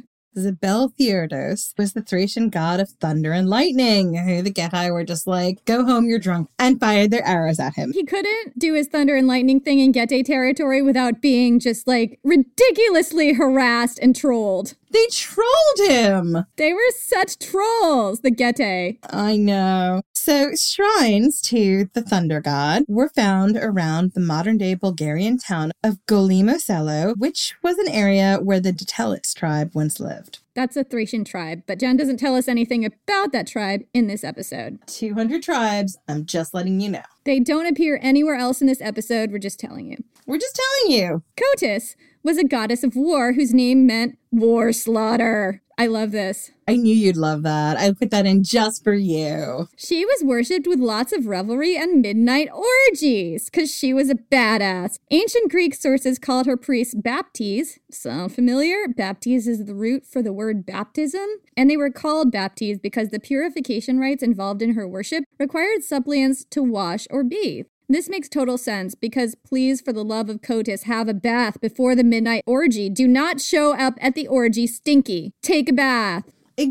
Zabelthiodos was the Thracian god of thunder and lightning, who the Getae were just like, go home, you're drunk, and fired their arrows at him. He couldn't do his thunder and lightning thing in Getae territory without being just like ridiculously harassed and trolled. They trolled him! They were such trolls, the Getae. I know. So shrines to the thunder god were found around the modern-day Bulgarian town of Golimoselo, which was an area where the Detelites tribe once lived. That's a Thracian tribe, but Jen doesn't tell us anything about that tribe in this episode. two hundred tribes, I'm just letting you know. They don't appear anywhere else in this episode, we're just telling you. We're just telling you. Cotys was a goddess of war whose name meant war slaughter. I love this. I knew you'd love that. I put that in just for you. She was worshipped with lots of revelry and midnight orgies, because she was a badass. Ancient Greek sources called her priests baptes. Sound familiar? Baptes is the root for the word baptism. And they were called baptes because the purification rites involved in her worship required suppliants to wash or bathe. This makes total sense because please, for the love of Cotys, have a bath before the midnight orgy. Do not show up at the orgy stinky. Take a bath.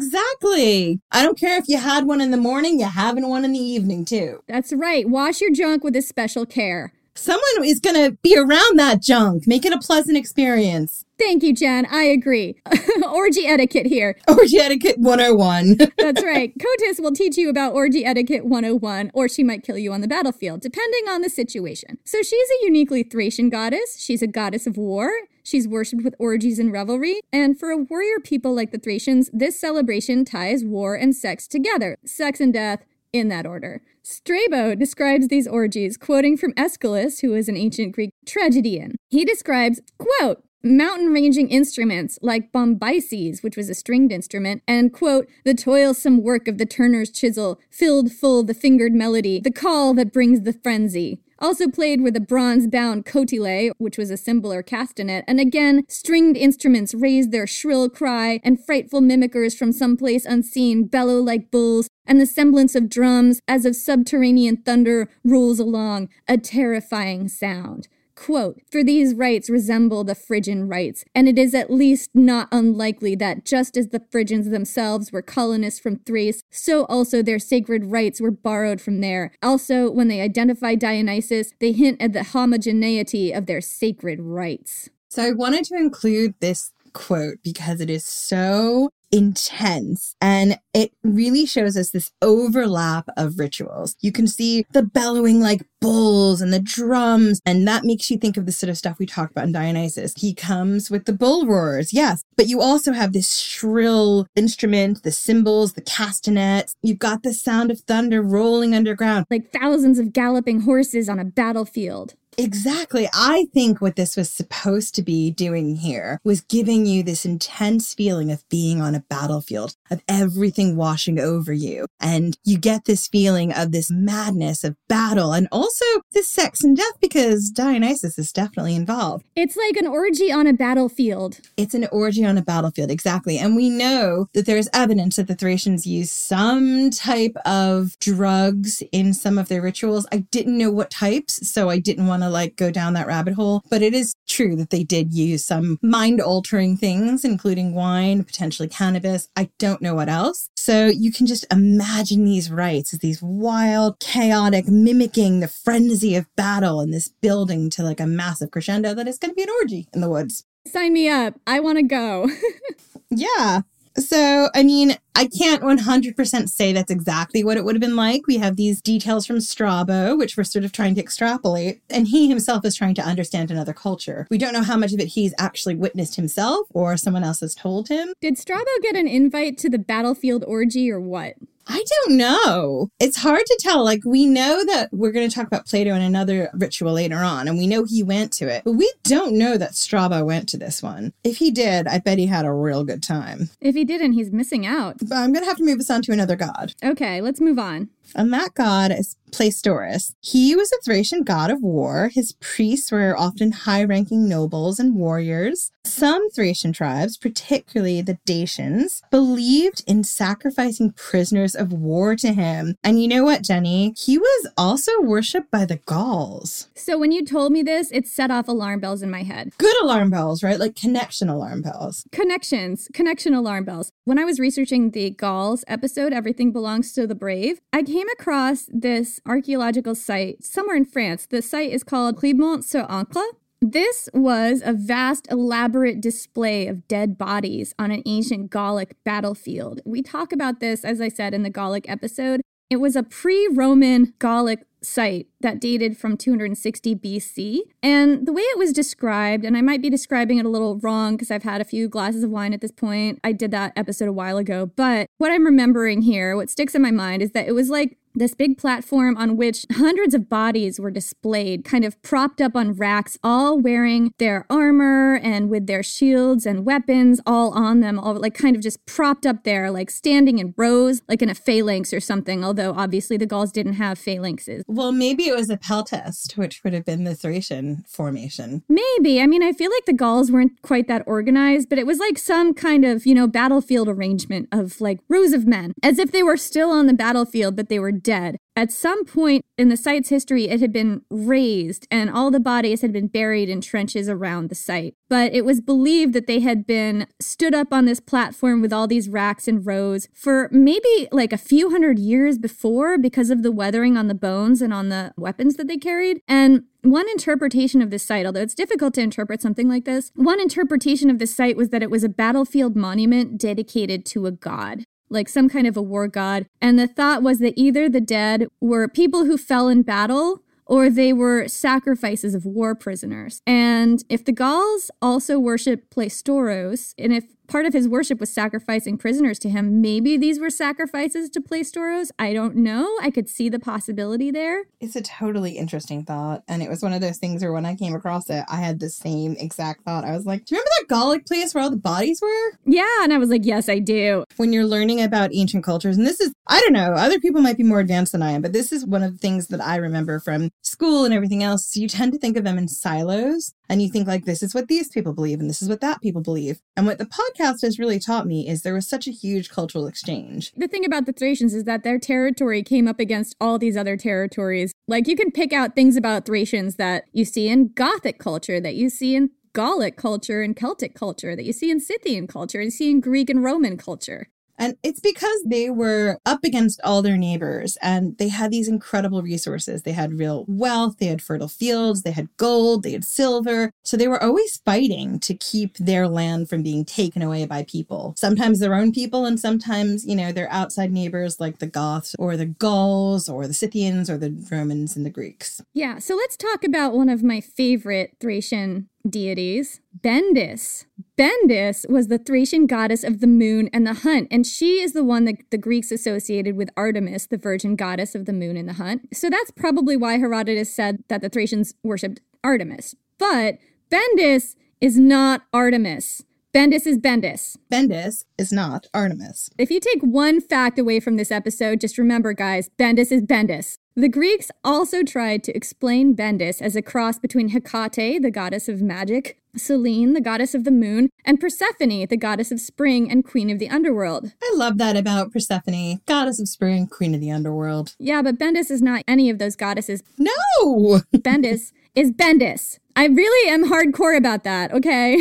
Exactly. I don't care if you had one in the morning, you're having one in the evening too. That's right. Wash your junk with a special care. Someone is going to be around that junk. Make it a pleasant experience. Thank you, Jen. I agree. Orgy etiquette here. Orgy etiquette one oh one. That's right. Cotys will teach you about orgy etiquette one oh one, or she might kill you on the battlefield, depending on the situation. So she's a uniquely Thracian goddess. She's a goddess of war. She's worshipped with orgies and revelry. And for a warrior people like the Thracians, this celebration ties war and sex together. Sex and death, in that order. Strabo describes these orgies, quoting from Aeschylus, who is an ancient Greek tragedian. He describes, quote, mountain-ranging instruments like bombyces, which was a stringed instrument, and, quote, the toilsome work of the turner's chisel, filled full the fingered melody, the call that brings the frenzy. Also played were the bronze-bound kotyle, which was a cymbal or castanet, and again, stringed instruments raised their shrill cry, and frightful mimickers from some place unseen bellow like bulls, and the semblance of drums, as of subterranean thunder, rolls along, a terrifying sound. Quote, for these rites resemble the Phrygian rites, and it is at least not unlikely that just as the Phrygians themselves were colonists from Thrace, so also their sacred rites were borrowed from there. Also, when they identify Dionysus, they hint at the homogeneity of their sacred rites. So I wanted to include this quote because it is so intense. And it really shows us this overlap of rituals. You can see the bellowing like bulls and the drums, and that makes you think of the sort of stuff we talked about in Dionysus. He comes with the bull roars, yes, but you also have this shrill instrument, the cymbals, the castanets. You've got the sound of thunder rolling underground. Like thousands of galloping horses on a battlefield. Exactly. I think what this was supposed to be doing here was giving you this intense feeling of being on a battlefield, of everything washing over you. And you get this feeling of this madness of battle and also this sex and death because Dionysus is definitely involved. It's like an orgy on a battlefield. It's an orgy on a battlefield, exactly. And we know that there's evidence that the Thracians used some type of drugs in some of their rituals. I didn't know what types, so I didn't want to like go down that rabbit hole, but it is true that they did use some mind-altering things, including wine, potentially cannabis. I don't know what else. So you can just imagine these rites as these wild, chaotic, mimicking the frenzy of battle and this building to like a massive crescendo that is going to be an orgy in the woods. Sign me up. I want to go. Yeah. So, I mean, I can't one hundred percent say that's exactly what it would have been like. We have these details from Strabo, which we're sort of trying to extrapolate, and he himself is trying to understand another culture. We don't know how much of it he's actually witnessed himself or someone else has told him. Did Strabo get an invite to the battlefield orgy or what? I don't know. It's hard to tell. Like, we know that we're going to talk about Plato in another ritual later on, and we know he went to it, but we don't know that Strabo went to this one. If he did, I bet he had a real good time. If he didn't, he's missing out. But I'm going to have to move us on to another god. Okay, let's move on. And that god is Pleistorus. He was a Thracian god of war. His priests were often high-ranking nobles and warriors. Some Thracian tribes, particularly the Dacians, believed in sacrificing prisoners of war to him. And you know what, Jenny? He was also worshipped by the Gauls. So when you told me this, it set off alarm bells in my head. Good alarm bells, right? Like connection alarm bells. Connections, connection alarm bells. When I was researching the Gauls episode, Everything Belongs to the Brave, I came across this archaeological site somewhere in France. The site is called Clermont-sur-Ancre. This was a vast, elaborate display of dead bodies on an ancient Gallic battlefield. We talk about this, as I said, in the Gallic episode. It was a pre-Roman Gallic site that dated from two hundred sixty B C. And the way it was described, and I might be describing it a little wrong because I've had a few glasses of wine at this point. I did that episode a while ago. But what I'm remembering here, what sticks in my mind is that it was like this big platform on which hundreds of bodies were displayed, kind of propped up on racks, all wearing their armor and with their shields and weapons all on them, all like kind of just propped up there, like standing in rows, like in a phalanx or something, although obviously the Gauls didn't have phalanxes. Well, maybe it was a peltest, which would have been the Thracian formation. Maybe. I mean, I feel like the Gauls weren't quite that organized, but it was like some kind of, you know, battlefield arrangement of like rows of men, as if they were still on the battlefield, but they were dead. At some point in the site's history, it had been razed and all the bodies had been buried in trenches around the site. But it was believed that they had been stood up on this platform with all these racks and rows for maybe like a few hundred years before because of the weathering on the bones and on the weapons that they carried. And one interpretation of this site, although it's difficult to interpret something like this, one interpretation of this site was that it was a battlefield monument dedicated to a god, like some kind of a war god. And the thought was that either the dead were people who fell in battle or they were sacrifices of war prisoners. And if the Gauls also worshipped Pleistoros, and if part of his worship was sacrificing prisoners to him, maybe these were sacrifices to Pleistoros. I don't know. I could see the possibility there. It's a totally interesting thought. And it was one of those things where when I came across it, I had the same exact thought. I was like, do you remember that Gallic place where all the bodies were? Yeah. And I was like, yes, I do. When you're learning about ancient cultures, and this is, I don't know, other people might be more advanced than I am, but this is one of the things that I remember from school and everything else. You tend to think of them in silos. And you think like, this is what these people believe and this is what that people believe. And what the podcast has really taught me is there was such a huge cultural exchange. The thing about the Thracians is that their territory came up against all these other territories. Like you can pick out things about Thracians that you see in Gothic culture, that you see in Gallic culture and Celtic culture, that you see in Scythian culture, you see in Greek and Roman culture. And it's because they were up against all their neighbors and they had these incredible resources. They had real wealth, they had fertile fields, they had gold, they had silver. So they were always fighting to keep their land from being taken away by people. Sometimes their own people and sometimes, you know, their outside neighbors like the Goths or the Gauls or the Scythians or the Romans and the Greeks. Yeah, so let's talk about one of my favorite Thracian deities, Bendis. Bendis was the Thracian goddess of the moon and the hunt, and she is the one that the Greeks associated with Artemis, the virgin goddess of the moon and the hunt. So that's probably why Herodotus said that the Thracians worshipped Artemis. But Bendis is not Artemis. Bendis is Bendis. Bendis is not Artemis. If you take one fact away from this episode, just remember, guys, Bendis is Bendis. The Greeks also tried to explain Bendis as a cross between Hecate, the goddess of magic, Selene, the goddess of the moon, and Persephone, the goddess of spring and queen of the underworld. I love that about Persephone, goddess of spring, queen of the underworld. Yeah, but Bendis is not any of those goddesses. No! Bendis is Bendis. I really am hardcore about that, okay?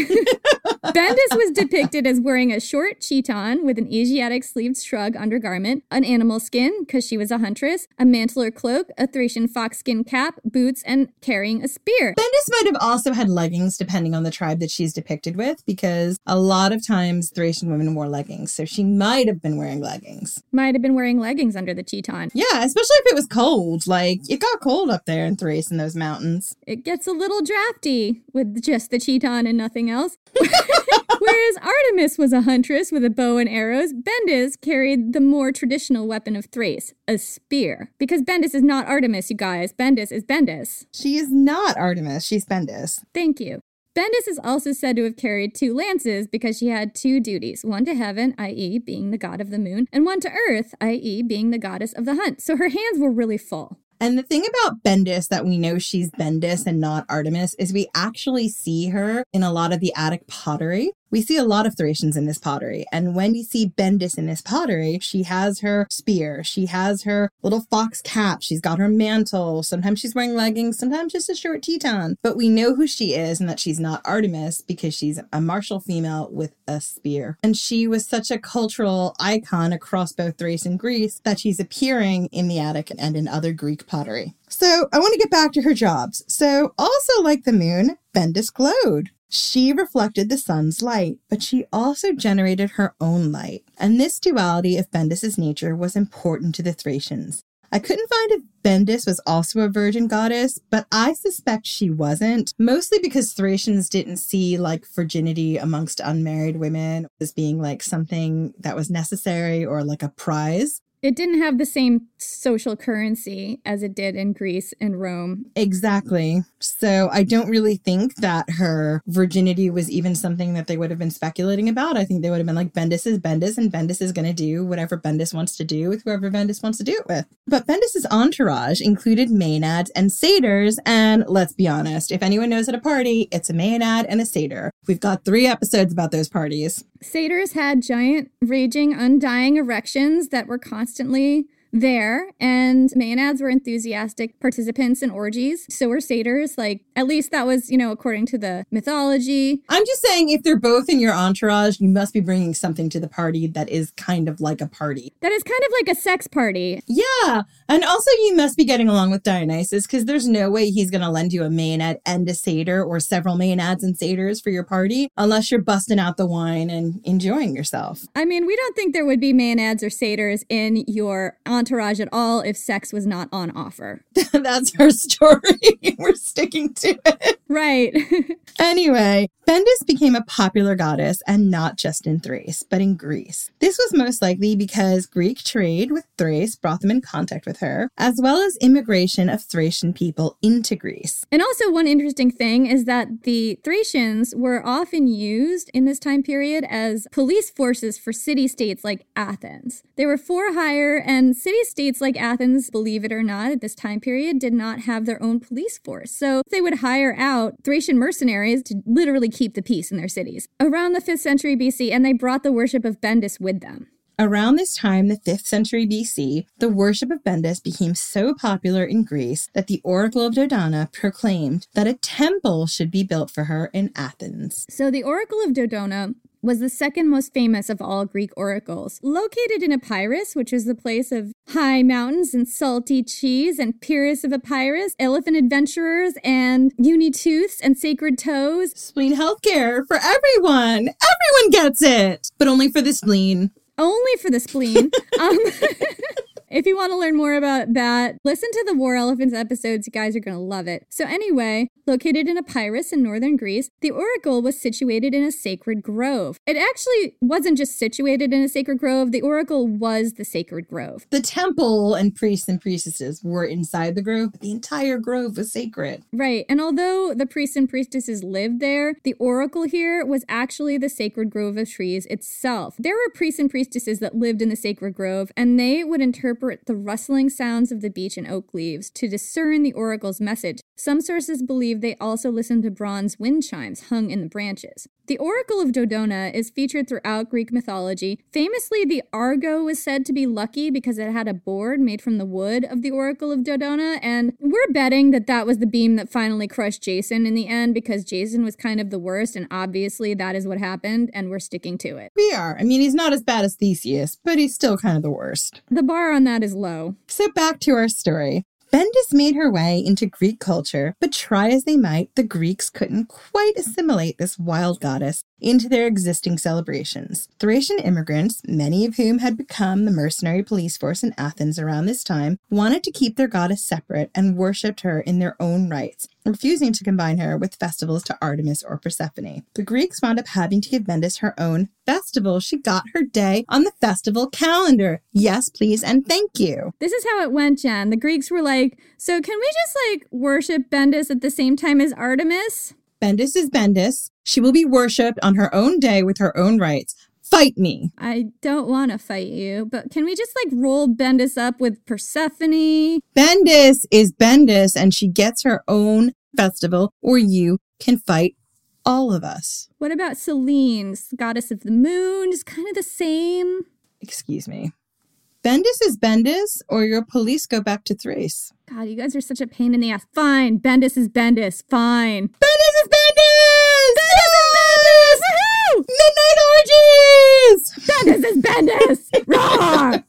Bendis was depicted as wearing a short chiton with an Asiatic sleeved shrug undergarment, an animal skin, because she was a huntress, a mantle or cloak, a Thracian foxskin cap, boots, and carrying a spear. Bendis might have also had leggings, depending on the tribe that she's depicted with, because a lot of times Thracian women wore leggings, so she might have been wearing leggings. Might have been wearing leggings under the chiton. Yeah, especially if it was cold. Like, it got cold up there in Thrace in those mountains. It gets a little drafty with just the chiton and nothing else. Whereas Artemis was a huntress with a bow and arrows, Bendis carried the more traditional weapon of Thrace, a spear. Because Bendis is not Artemis, you guys. Bendis is Bendis. She is not Artemis. She's Bendis. Thank you. Bendis is also said to have carried two lances because she had two duties, one to heaven, that is being the god of the moon, and one to earth, that is being the goddess of the hunt. So her hands were really full. And the thing about Bendis that we know she's Bendis and not Artemis is we actually see her in a lot of the Attic pottery. We see a lot of Thracians in this pottery. And when you see Bendis in this pottery, she has her spear. She has her little fox cap. She's got her mantle. Sometimes she's wearing leggings, sometimes just a short chiton. But we know who she is and that she's not Artemis because she's a martial female with a spear. And she was such a cultural icon across both Thrace and Greece that she's appearing in the Attic and in other Greek pottery. So I want to get back to her jobs. So also like the moon, Bendis glowed. She reflected the sun's light, but she also generated her own light. And this duality of Bendis's nature was important to the Thracians. I couldn't find if Bendis was also a virgin goddess, but I suspect she wasn't, mostly because Thracians didn't see like virginity amongst unmarried women as being like something that was necessary or like a prize. It didn't have the same social currency as it did in Greece and Rome. Exactly. So I don't really think that her virginity was even something that they would have been speculating about. I think they would have been like, Bendis is Bendis, and Bendis is going to do whatever Bendis wants to do with whoever Bendis wants to do it with. But Bendis's entourage included maenads and satyrs, and let's be honest, if anyone knows at a party, it's a maenad and a satyr. We've got three episodes about those parties. Satyrs had giant, raging, undying erections that were constantly there, and maenads were enthusiastic participants in orgies. So were satyrs. Like, at least that was, you know, according to the mythology. I'm just saying, if they're both in your entourage, you must be bringing something to the party that is kind of like a party. That is kind of like a sex party. Yeah. And also you must be getting along with Dionysus, because there's no way he's going to lend you a maenad and a satyr or several maenads and satyrs for your party unless you're busting out the wine and enjoying yourself. I mean, we don't think there would be maenads or satyrs in your entourage at all if sex was not on offer. That's her story. We're sticking to it. Right. Anyway, Bendis became a popular goddess, and not just in Thrace, but in Greece. This was most likely because Greek trade with Thrace brought them in contact with her, as well as immigration of Thracian people into Greece. And also one interesting thing is that the Thracians were often used in this time period as police forces for city-states like Athens. They were for hire, and city-states like Athens, believe it or not, at this time period did not have their own police force. So they would hire out Thracian mercenaries to literally keep the peace in their cities. Around the fifth century B C, and they brought the worship of Bendis with them. Around this time, the fifth century B C, the worship of Bendis became so popular in Greece that the Oracle of Dodona proclaimed that a temple should be built for her in Athens. So the Oracle of Dodona was the second most famous of all Greek oracles. Located in Epirus, which is the place of high mountains and salty cheese and Pyrrhus of Epirus, elephant adventurers and uni tooths and sacred toes. Spleen healthcare for everyone. Everyone gets it, but only for the spleen. Only for the spleen. um, If you want to learn more about that, listen to the War Elephants episodes. You guys are going to love it. So anyway, located in Epirus in northern Greece, the oracle was situated in a sacred grove. It actually wasn't just situated in a sacred grove. The oracle was the sacred grove. The temple and priests and priestesses were inside the grove, but the entire grove was sacred. Right. And although the priests and priestesses lived there, the oracle here was actually the sacred grove of trees itself. There were priests and priestesses that lived in the sacred grove, and they would interpret the rustling sounds of the beech and oak leaves to discern the oracle's message. Some sources believe they also listened to bronze wind chimes hung in the branches. The Oracle of Dodona is featured throughout Greek mythology. Famously, the Argo was said to be lucky because it had a board made from the wood of the Oracle of Dodona, and we're betting that that was the beam that finally crushed Jason in the end because Jason was kind of the worst, and obviously that is what happened, and we're sticking to it. We are. I mean, he's not as bad as Theseus, but he's still kind of the worst. The bar on that is low. So back to our story. Bendis made her way into Greek culture, but try as they might, the Greeks couldn't quite assimilate this wild goddess into their existing celebrations. Thracian immigrants, many of whom had become the mercenary police force in Athens around this time, wanted to keep their goddess separate and worshipped her in their own rights, refusing to combine her with festivals to Artemis or Persephone. The Greeks wound up having to give Bendis her own festival. She got her day on the festival calendar. Yes, please, and thank you. This is how it went, Jen. The Greeks were like, so can we just, like, worship Bendis at the same time as Artemis? Bendis is Bendis. She will be worshipped on her own day with her own rights. Fight me. I don't want to fight you, but can we just, like, roll Bendis up with Persephone? Bendis is Bendis, and she gets her own festival, or you can fight all of us. What about Selene, goddess of the moon? Just kind of the same. Excuse me. Bendis is Bendis, or your police go back to Thrace. God, you guys are such a pain in the ass. Fine, Bendis is Bendis. Fine. Bendis is Bendis! Bendis is Bendis! Woohoo! Midnight orgies! Bendis is Bendis! Roar!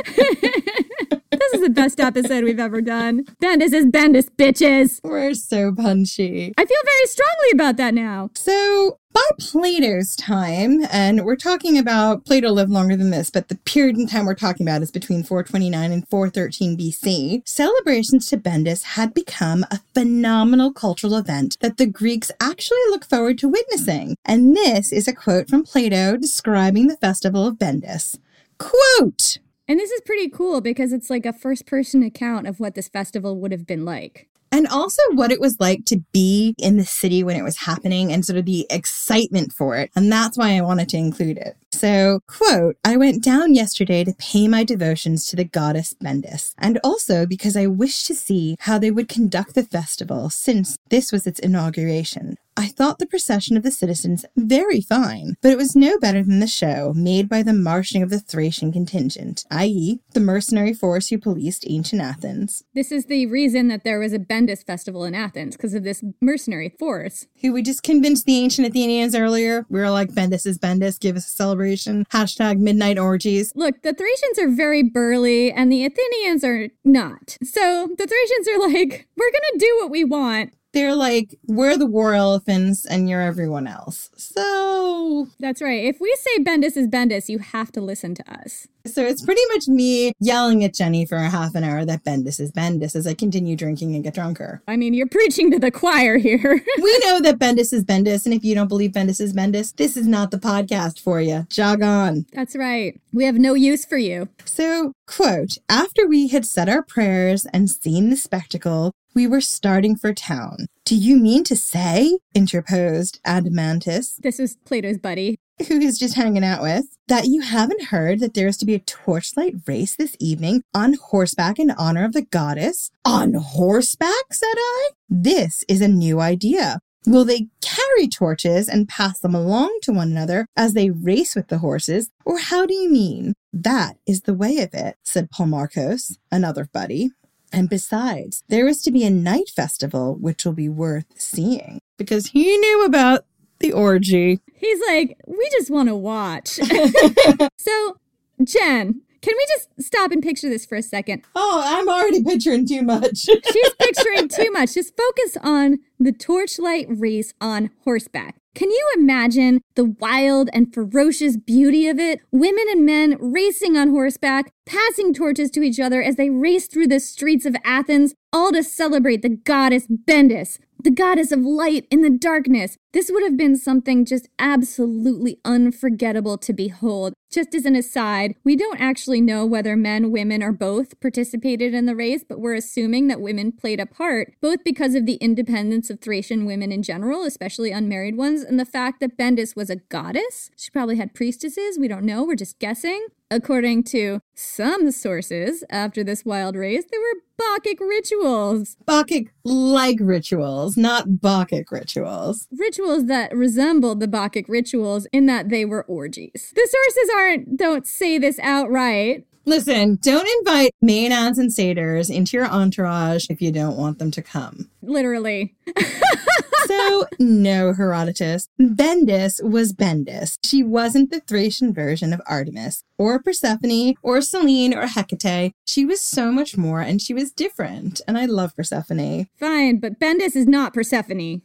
This is the best episode we've ever done. Bendis is Bendis, bitches! We're so punchy. I feel very strongly about that now. So, by Plato's time, and we're talking about, Plato lived longer than this, but the period in time we're talking about is between four twenty-nine and four thirteen B C, celebrations to Bendis had become a phenomenal cultural event that the Greeks actually look forward to witnessing. And this is a quote from Plato describing the festival of Bendis. Quote, and this is pretty cool because it's like a first-person account of what this festival would have been like. And also what it was like to be in the city when it was happening and sort of the excitement for it. And that's why I wanted to include it. So, quote, I went down yesterday to pay my devotions to the goddess Bendis, and also because I wished to see how they would conduct the festival since this was its inauguration. I thought the procession of the citizens very fine, but it was no better than the show made by the marshalling of the Thracian contingent, that is, the mercenary force who policed ancient Athens. This is the reason that there was a Bendis festival in Athens, because of this mercenary force. Who we just convinced the ancient Athenians earlier. We were like, Bendis is Bendis, give us a celebration. Hashtag midnight orgies. Look, the Thracians are very burly, and the Athenians are not. So the Thracians are like, we're gonna do what we want. They're like, we're the war elephants and you're everyone else. So... That's right. If we say Bendis is Bendis, you have to listen to us. So it's pretty much me yelling at Jenny for a half an hour that Bendis is Bendis as I continue drinking and get drunker. I mean, you're preaching to the choir here. We know that Bendis is Bendis, and if you don't believe Bendis is Bendis, this is not the podcast for you. Jog on. That's right. We have no use for you. So, quote, after we had said our prayers and seen the spectacle, we were starting for town. Do you mean to say, interposed Adamantus, this was Plato's buddy, who he's just hanging out with, that you haven't heard that there is to be a torchlight race this evening on horseback in honor of the goddess? On horseback, said I? This is a new idea. Will they carry torches and pass them along to one another as they race with the horses? Or how do you mean? That is the way of it, said Polemarchus, another buddy. And besides, there is to be a night festival, which will be worth seeing. Because he knew about The orgy. He's like, we just want to watch. So, Jen, can we just stop and picture this for a second? Oh, I'm already picturing too much. She's picturing too much. Just focus on the torchlight race on horseback. Can you imagine the wild and ferocious beauty of it? Women and men racing on horseback, passing torches to each other as they race through the streets of Athens, all to celebrate the goddess Bendis, the goddess of light in the darkness. This would have been something just absolutely unforgettable to behold. Just as an aside, we don't actually know whether men, women, or both participated in the race, but we're assuming that women played a part, both because of the independence of Thracian women in general, especially unmarried ones, and the fact that Bendis was a goddess. She probably had priestesses. We don't know. We're just guessing. According to some sources, after this wild race, there were Bacchic rituals. Bacchic-like rituals, not Bacchic rituals. Rituals that resembled the Bacchic rituals in that they were orgies. The sources aren't, don't say this outright. Listen, don't invite maenads and satyrs into your entourage if you don't want them to come. Literally. So, no, Herodotus. Bendis was Bendis. She wasn't the Thracian version of Artemis, or Persephone, or Selene, or Hecate. She was so much more, and she was different. And I love Persephone. Fine, but Bendis is not Persephone.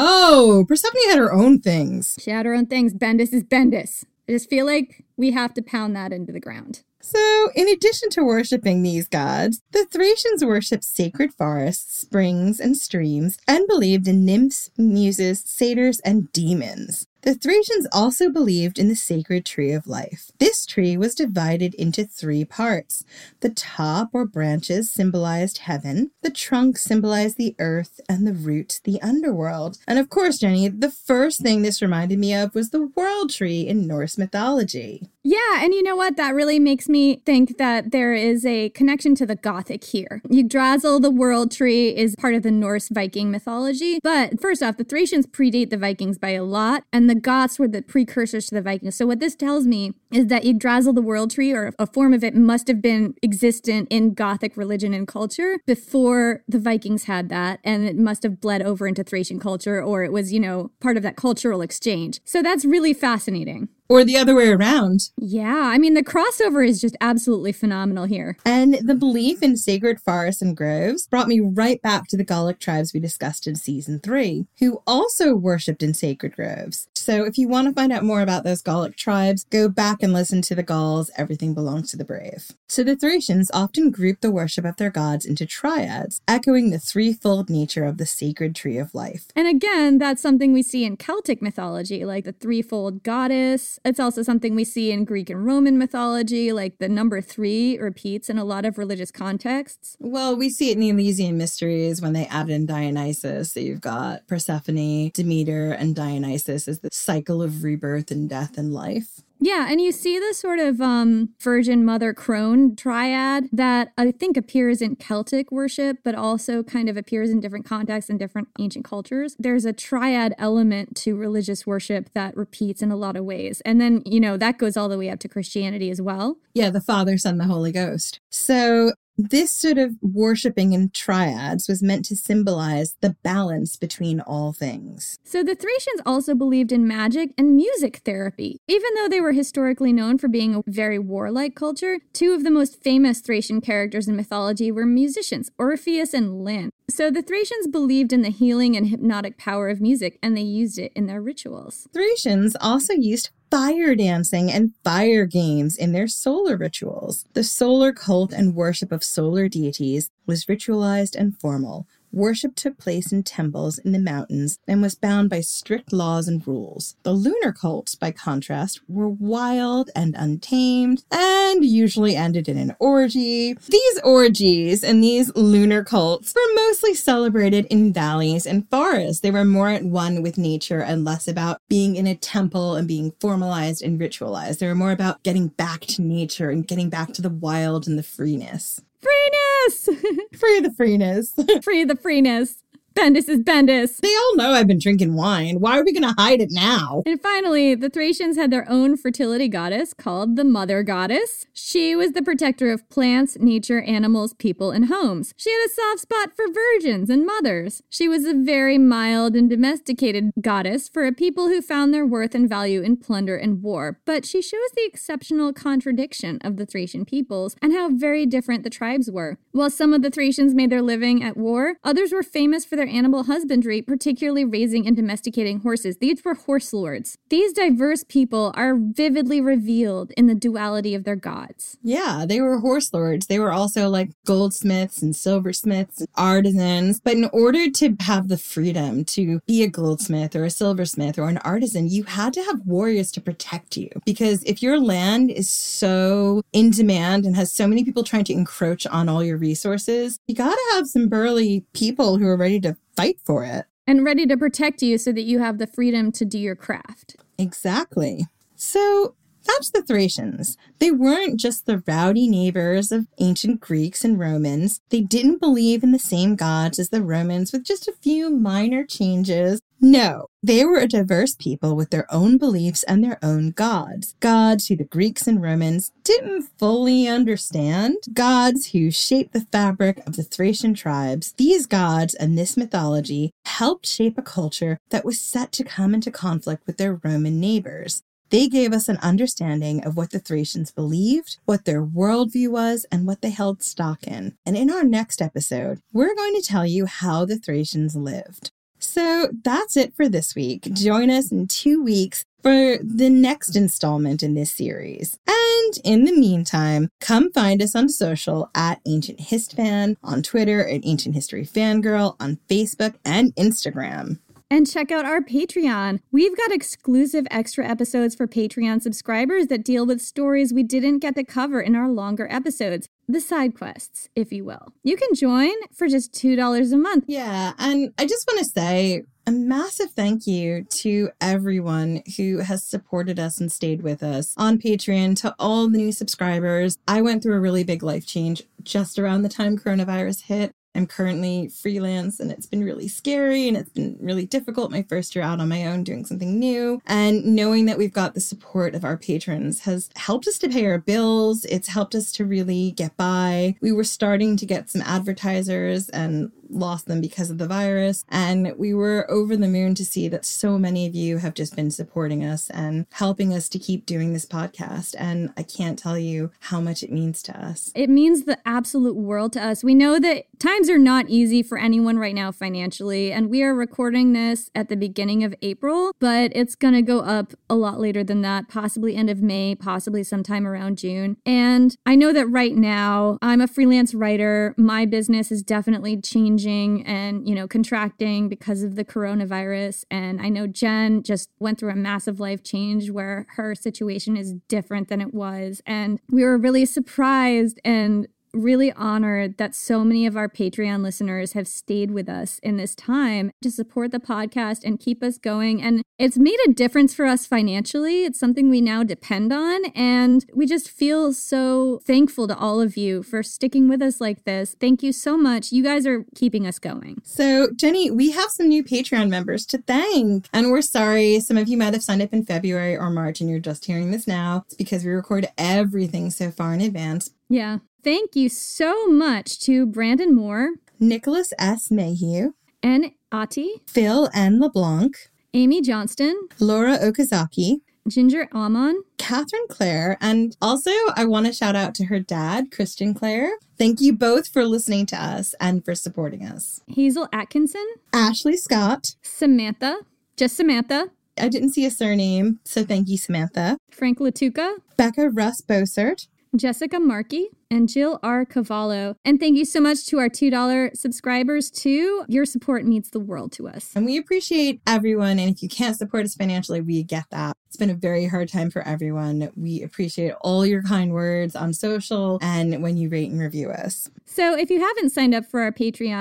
No, Persephone had her own things. She had her own things. Bendis is Bendis. I just feel like we have to pound that into the ground. So, in addition to worshipping these gods, the Thracians worshipped sacred forests, springs, and streams, and believed in nymphs, muses, satyrs, and demons. The Thracians also believed in the sacred tree of life. This tree was divided into three parts. The top or branches symbolized heaven, the trunk symbolized the earth, and the root the underworld. And of course, Jenny, the first thing this reminded me of was the world tree in Norse mythology. Yeah, and you know what? That really makes me think that there is a connection to the Gothic here. Yggdrasil, the world tree, is part of the Norse Viking mythology. But first off, the Thracians predate the Vikings by a lot, and the Goths were the precursors to the Vikings. So what this tells me is that Yggdrasil, the world tree, or a form of it, must have been existent in Gothic religion and culture before the Vikings had that, and it must have bled over into Thracian culture, or it was, you know, part of that cultural exchange. So that's really fascinating. Or the other way around. Yeah, I mean, the crossover is just absolutely phenomenal here. And the belief in sacred forests and groves brought me right back to the Gallic tribes we discussed in season three, who also worshipped in sacred groves. So if you want to find out more about those Gallic tribes, go back and listen to the Gauls, Everything Belongs to the Brave. So the Thracians often grouped the worship of their gods into triads, echoing the threefold nature of the sacred tree of life. And again, that's something we see in Celtic mythology, like the threefold goddess. It's also something we see in Greek and Roman mythology, like the number three repeats in a lot of religious contexts. Well, we see it in the Eleusinian Mysteries when they add in Dionysus. So you've got Persephone, Demeter, and Dionysus as the cycle of rebirth and death and life. Yeah, and you see the sort of um, Virgin Mother Crone triad that I think appears in Celtic worship, but also kind of appears in different contexts and different ancient cultures. There's a triad element to religious worship that repeats in a lot of ways. And then, you know, that goes all the way up to Christianity as well. Yeah, the Father, Son, the Holy Ghost. So this sort of worshipping in triads was meant to symbolize the balance between all things. So the Thracians also believed in magic and music therapy. Even though they were historically known for being a very warlike culture, two of the most famous Thracian characters in mythology were musicians, Orpheus and Lyn. So the Thracians believed in the healing and hypnotic power of music, and they used it in their rituals. Thracians also used fire dancing and fire games in their solar rituals. The solar cult and worship of solar deities was ritualized and formal. Worship took place in temples in the mountains and was bound by strict laws and rules. The lunar cults, by contrast, were wild and untamed and usually ended in an orgy. These orgies and these lunar cults were mostly celebrated in valleys and forests. They were more at one with nature and less about being in a temple and being formalized and ritualized. They were more about getting back to nature and getting back to the wild and the freeness. Freeness! Free the freeness. Free the freeness. Bendis is Bendis. They all know I've been drinking wine. Why are we going to hide it now? And finally, the Thracians had their own fertility goddess called the Mother Goddess. She was the protector of plants, nature, animals, people, and homes. She had a soft spot for virgins and mothers. She was a very mild and domesticated goddess for a people who found their worth and value in plunder and war. But she shows the exceptional contradiction of the Thracian peoples and how very different the tribes were. While some of the Thracians made their living at war, others were famous for their animal husbandry, particularly raising and domesticating horses. These were horse lords. These diverse people are vividly revealed in the duality of their gods. Yeah, they were horse lords. They were also like goldsmiths and silversmiths and artisans. But in order to have the freedom to be a goldsmith or a silversmith or an artisan, you had to have warriors to protect you. Because if your land is so in demand and has so many people trying to encroach on all your resources, you got to have some burly people who are ready to fight for it. And ready to protect you so that you have the freedom to do your craft. Exactly. So that's the Thracians. They weren't just the rowdy neighbors of ancient Greeks and Romans. They didn't believe in the same gods as the Romans with just a few minor changes. No, they were a diverse people with their own beliefs and their own gods. Gods who the Greeks and Romans didn't fully understand. Gods who shaped the fabric of the Thracian tribes. These gods and this mythology helped shape a culture that was set to come into conflict with their Roman neighbors. They gave us an understanding of what the Thracians believed, what their worldview was, and what they held stock in. And in our next episode, we're going to tell you how the Thracians lived. So that's it for this week. Join us in two weeks for the next installment in this series. And in the meantime, come find us on social at Ancient Histfan, on Twitter at Ancient History Fangirl, on Facebook and Instagram. And check out our Patreon. We've got exclusive extra episodes for Patreon subscribers that deal with stories we didn't get to cover in our longer episodes. The side quests, if you will. You can join for just two dollars a month. Yeah, and I just want to say a massive thank you to everyone who has supported us and stayed with us on Patreon, to all the new subscribers. I went through a really big life change just around the time coronavirus hit. I'm currently freelance and it's been really scary and it's been really difficult my first year out on my own doing something new. And knowing that we've got the support of our patrons has helped us to pay our bills. It's helped us to really get by. We were starting to get some advertisers and lost them because of the virus. And we were over the moon to see that so many of you have just been supporting us and helping us to keep doing this podcast. And I can't tell you how much it means to us. It means the absolute world to us. We know that times are not easy for anyone right now financially, and we are recording this at the beginning of April, but it's going to go up a lot later than that, possibly end of May, possibly sometime around June. And I know that right now I'm a freelance writer. My business is definitely changing and, you know, contracting because of the coronavirus. And I know Jen just went through a massive life change where her situation is different than it was. And we were really surprised and really honored that so many of our Patreon listeners have stayed with us in this time to support the podcast and keep us going. And it's made a difference for us financially. It's something we now depend on. And we just feel so thankful to all of you for sticking with us like this. Thank you so much. You guys are keeping us going. So, Jenny, we have some new Patreon members to thank. And we're sorry, some of you might have signed up in February or March and you're just hearing this now. It's because we record everything so far in advance. Yeah. Thank you so much to Brandon Moore, Nicholas S. Mayhew, and Ati, Phil N. LeBlanc, Amy Johnston, Laura Okazaki, Ginger Amon, Catherine Clare, and also I want to shout out to her dad, Christian Clare. Thank you both for listening to us and for supporting us. Hazel Atkinson, Ashley Scott, Samantha, just Samantha. I didn't see a surname, so thank you, Samantha. Frank Latuca, Becca Russ Bosert, Jessica Markey, and Jill R. Cavallo. And thank you so much to our two dollars subscribers, too. Your support means the world to us. And we appreciate everyone. And if you can't support us financially, we get that. It's been a very hard time for everyone. We appreciate all your kind words on social and when you rate and review us. So if you haven't signed up for our Patreon,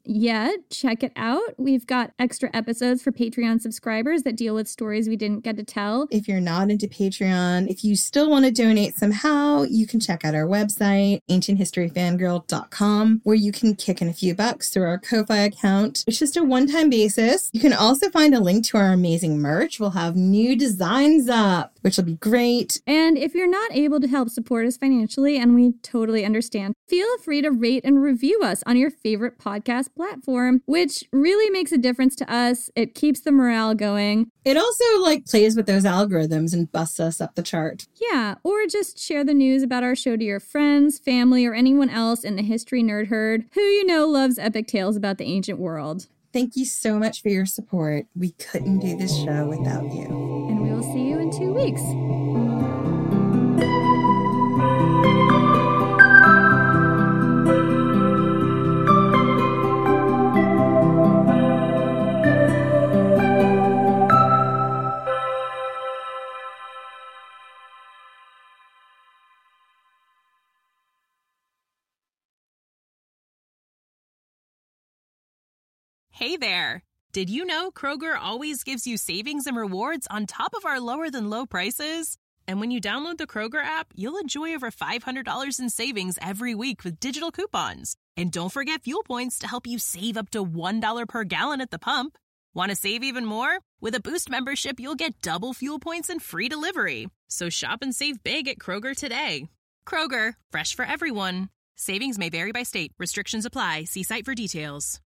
yet, check it out. We've got extra episodes for Patreon subscribers that deal with stories we didn't get to tell. If you're not into Patreon, if you still want to donate somehow, you can check out our website, ancient history fangirl dot com, where you can kick in a few bucks through our Ko-Fi account. It's just a one-time basis. You can also find a link to our amazing merch. We'll have new designs up, which will be great. And if you're not able to help support us financially, and we totally understand, feel free to rate and review us on your favorite podcast platform, which really makes a difference to us. It keeps the morale going. It also like plays with those algorithms and busts us up the chart. Yeah, or just share the news about our show to your friends, family, or anyone else in the history nerd herd who you know loves epic tales about the ancient world. Thank you so much for your support. We couldn't do this show without you. And we will see you in two weeks. Hey there! Did you know Kroger always gives you savings and rewards on top of our lower-than-low prices? And when you download the Kroger app, you'll enjoy over five hundred dollars in savings every week with digital coupons. And don't forget fuel points to help you save up to one dollar per gallon at the pump. Want to save even more? With a Boost membership, you'll get double fuel points and free delivery. So shop and save big at Kroger today. Kroger, fresh for everyone. Savings may vary by state. Restrictions apply. See site for details.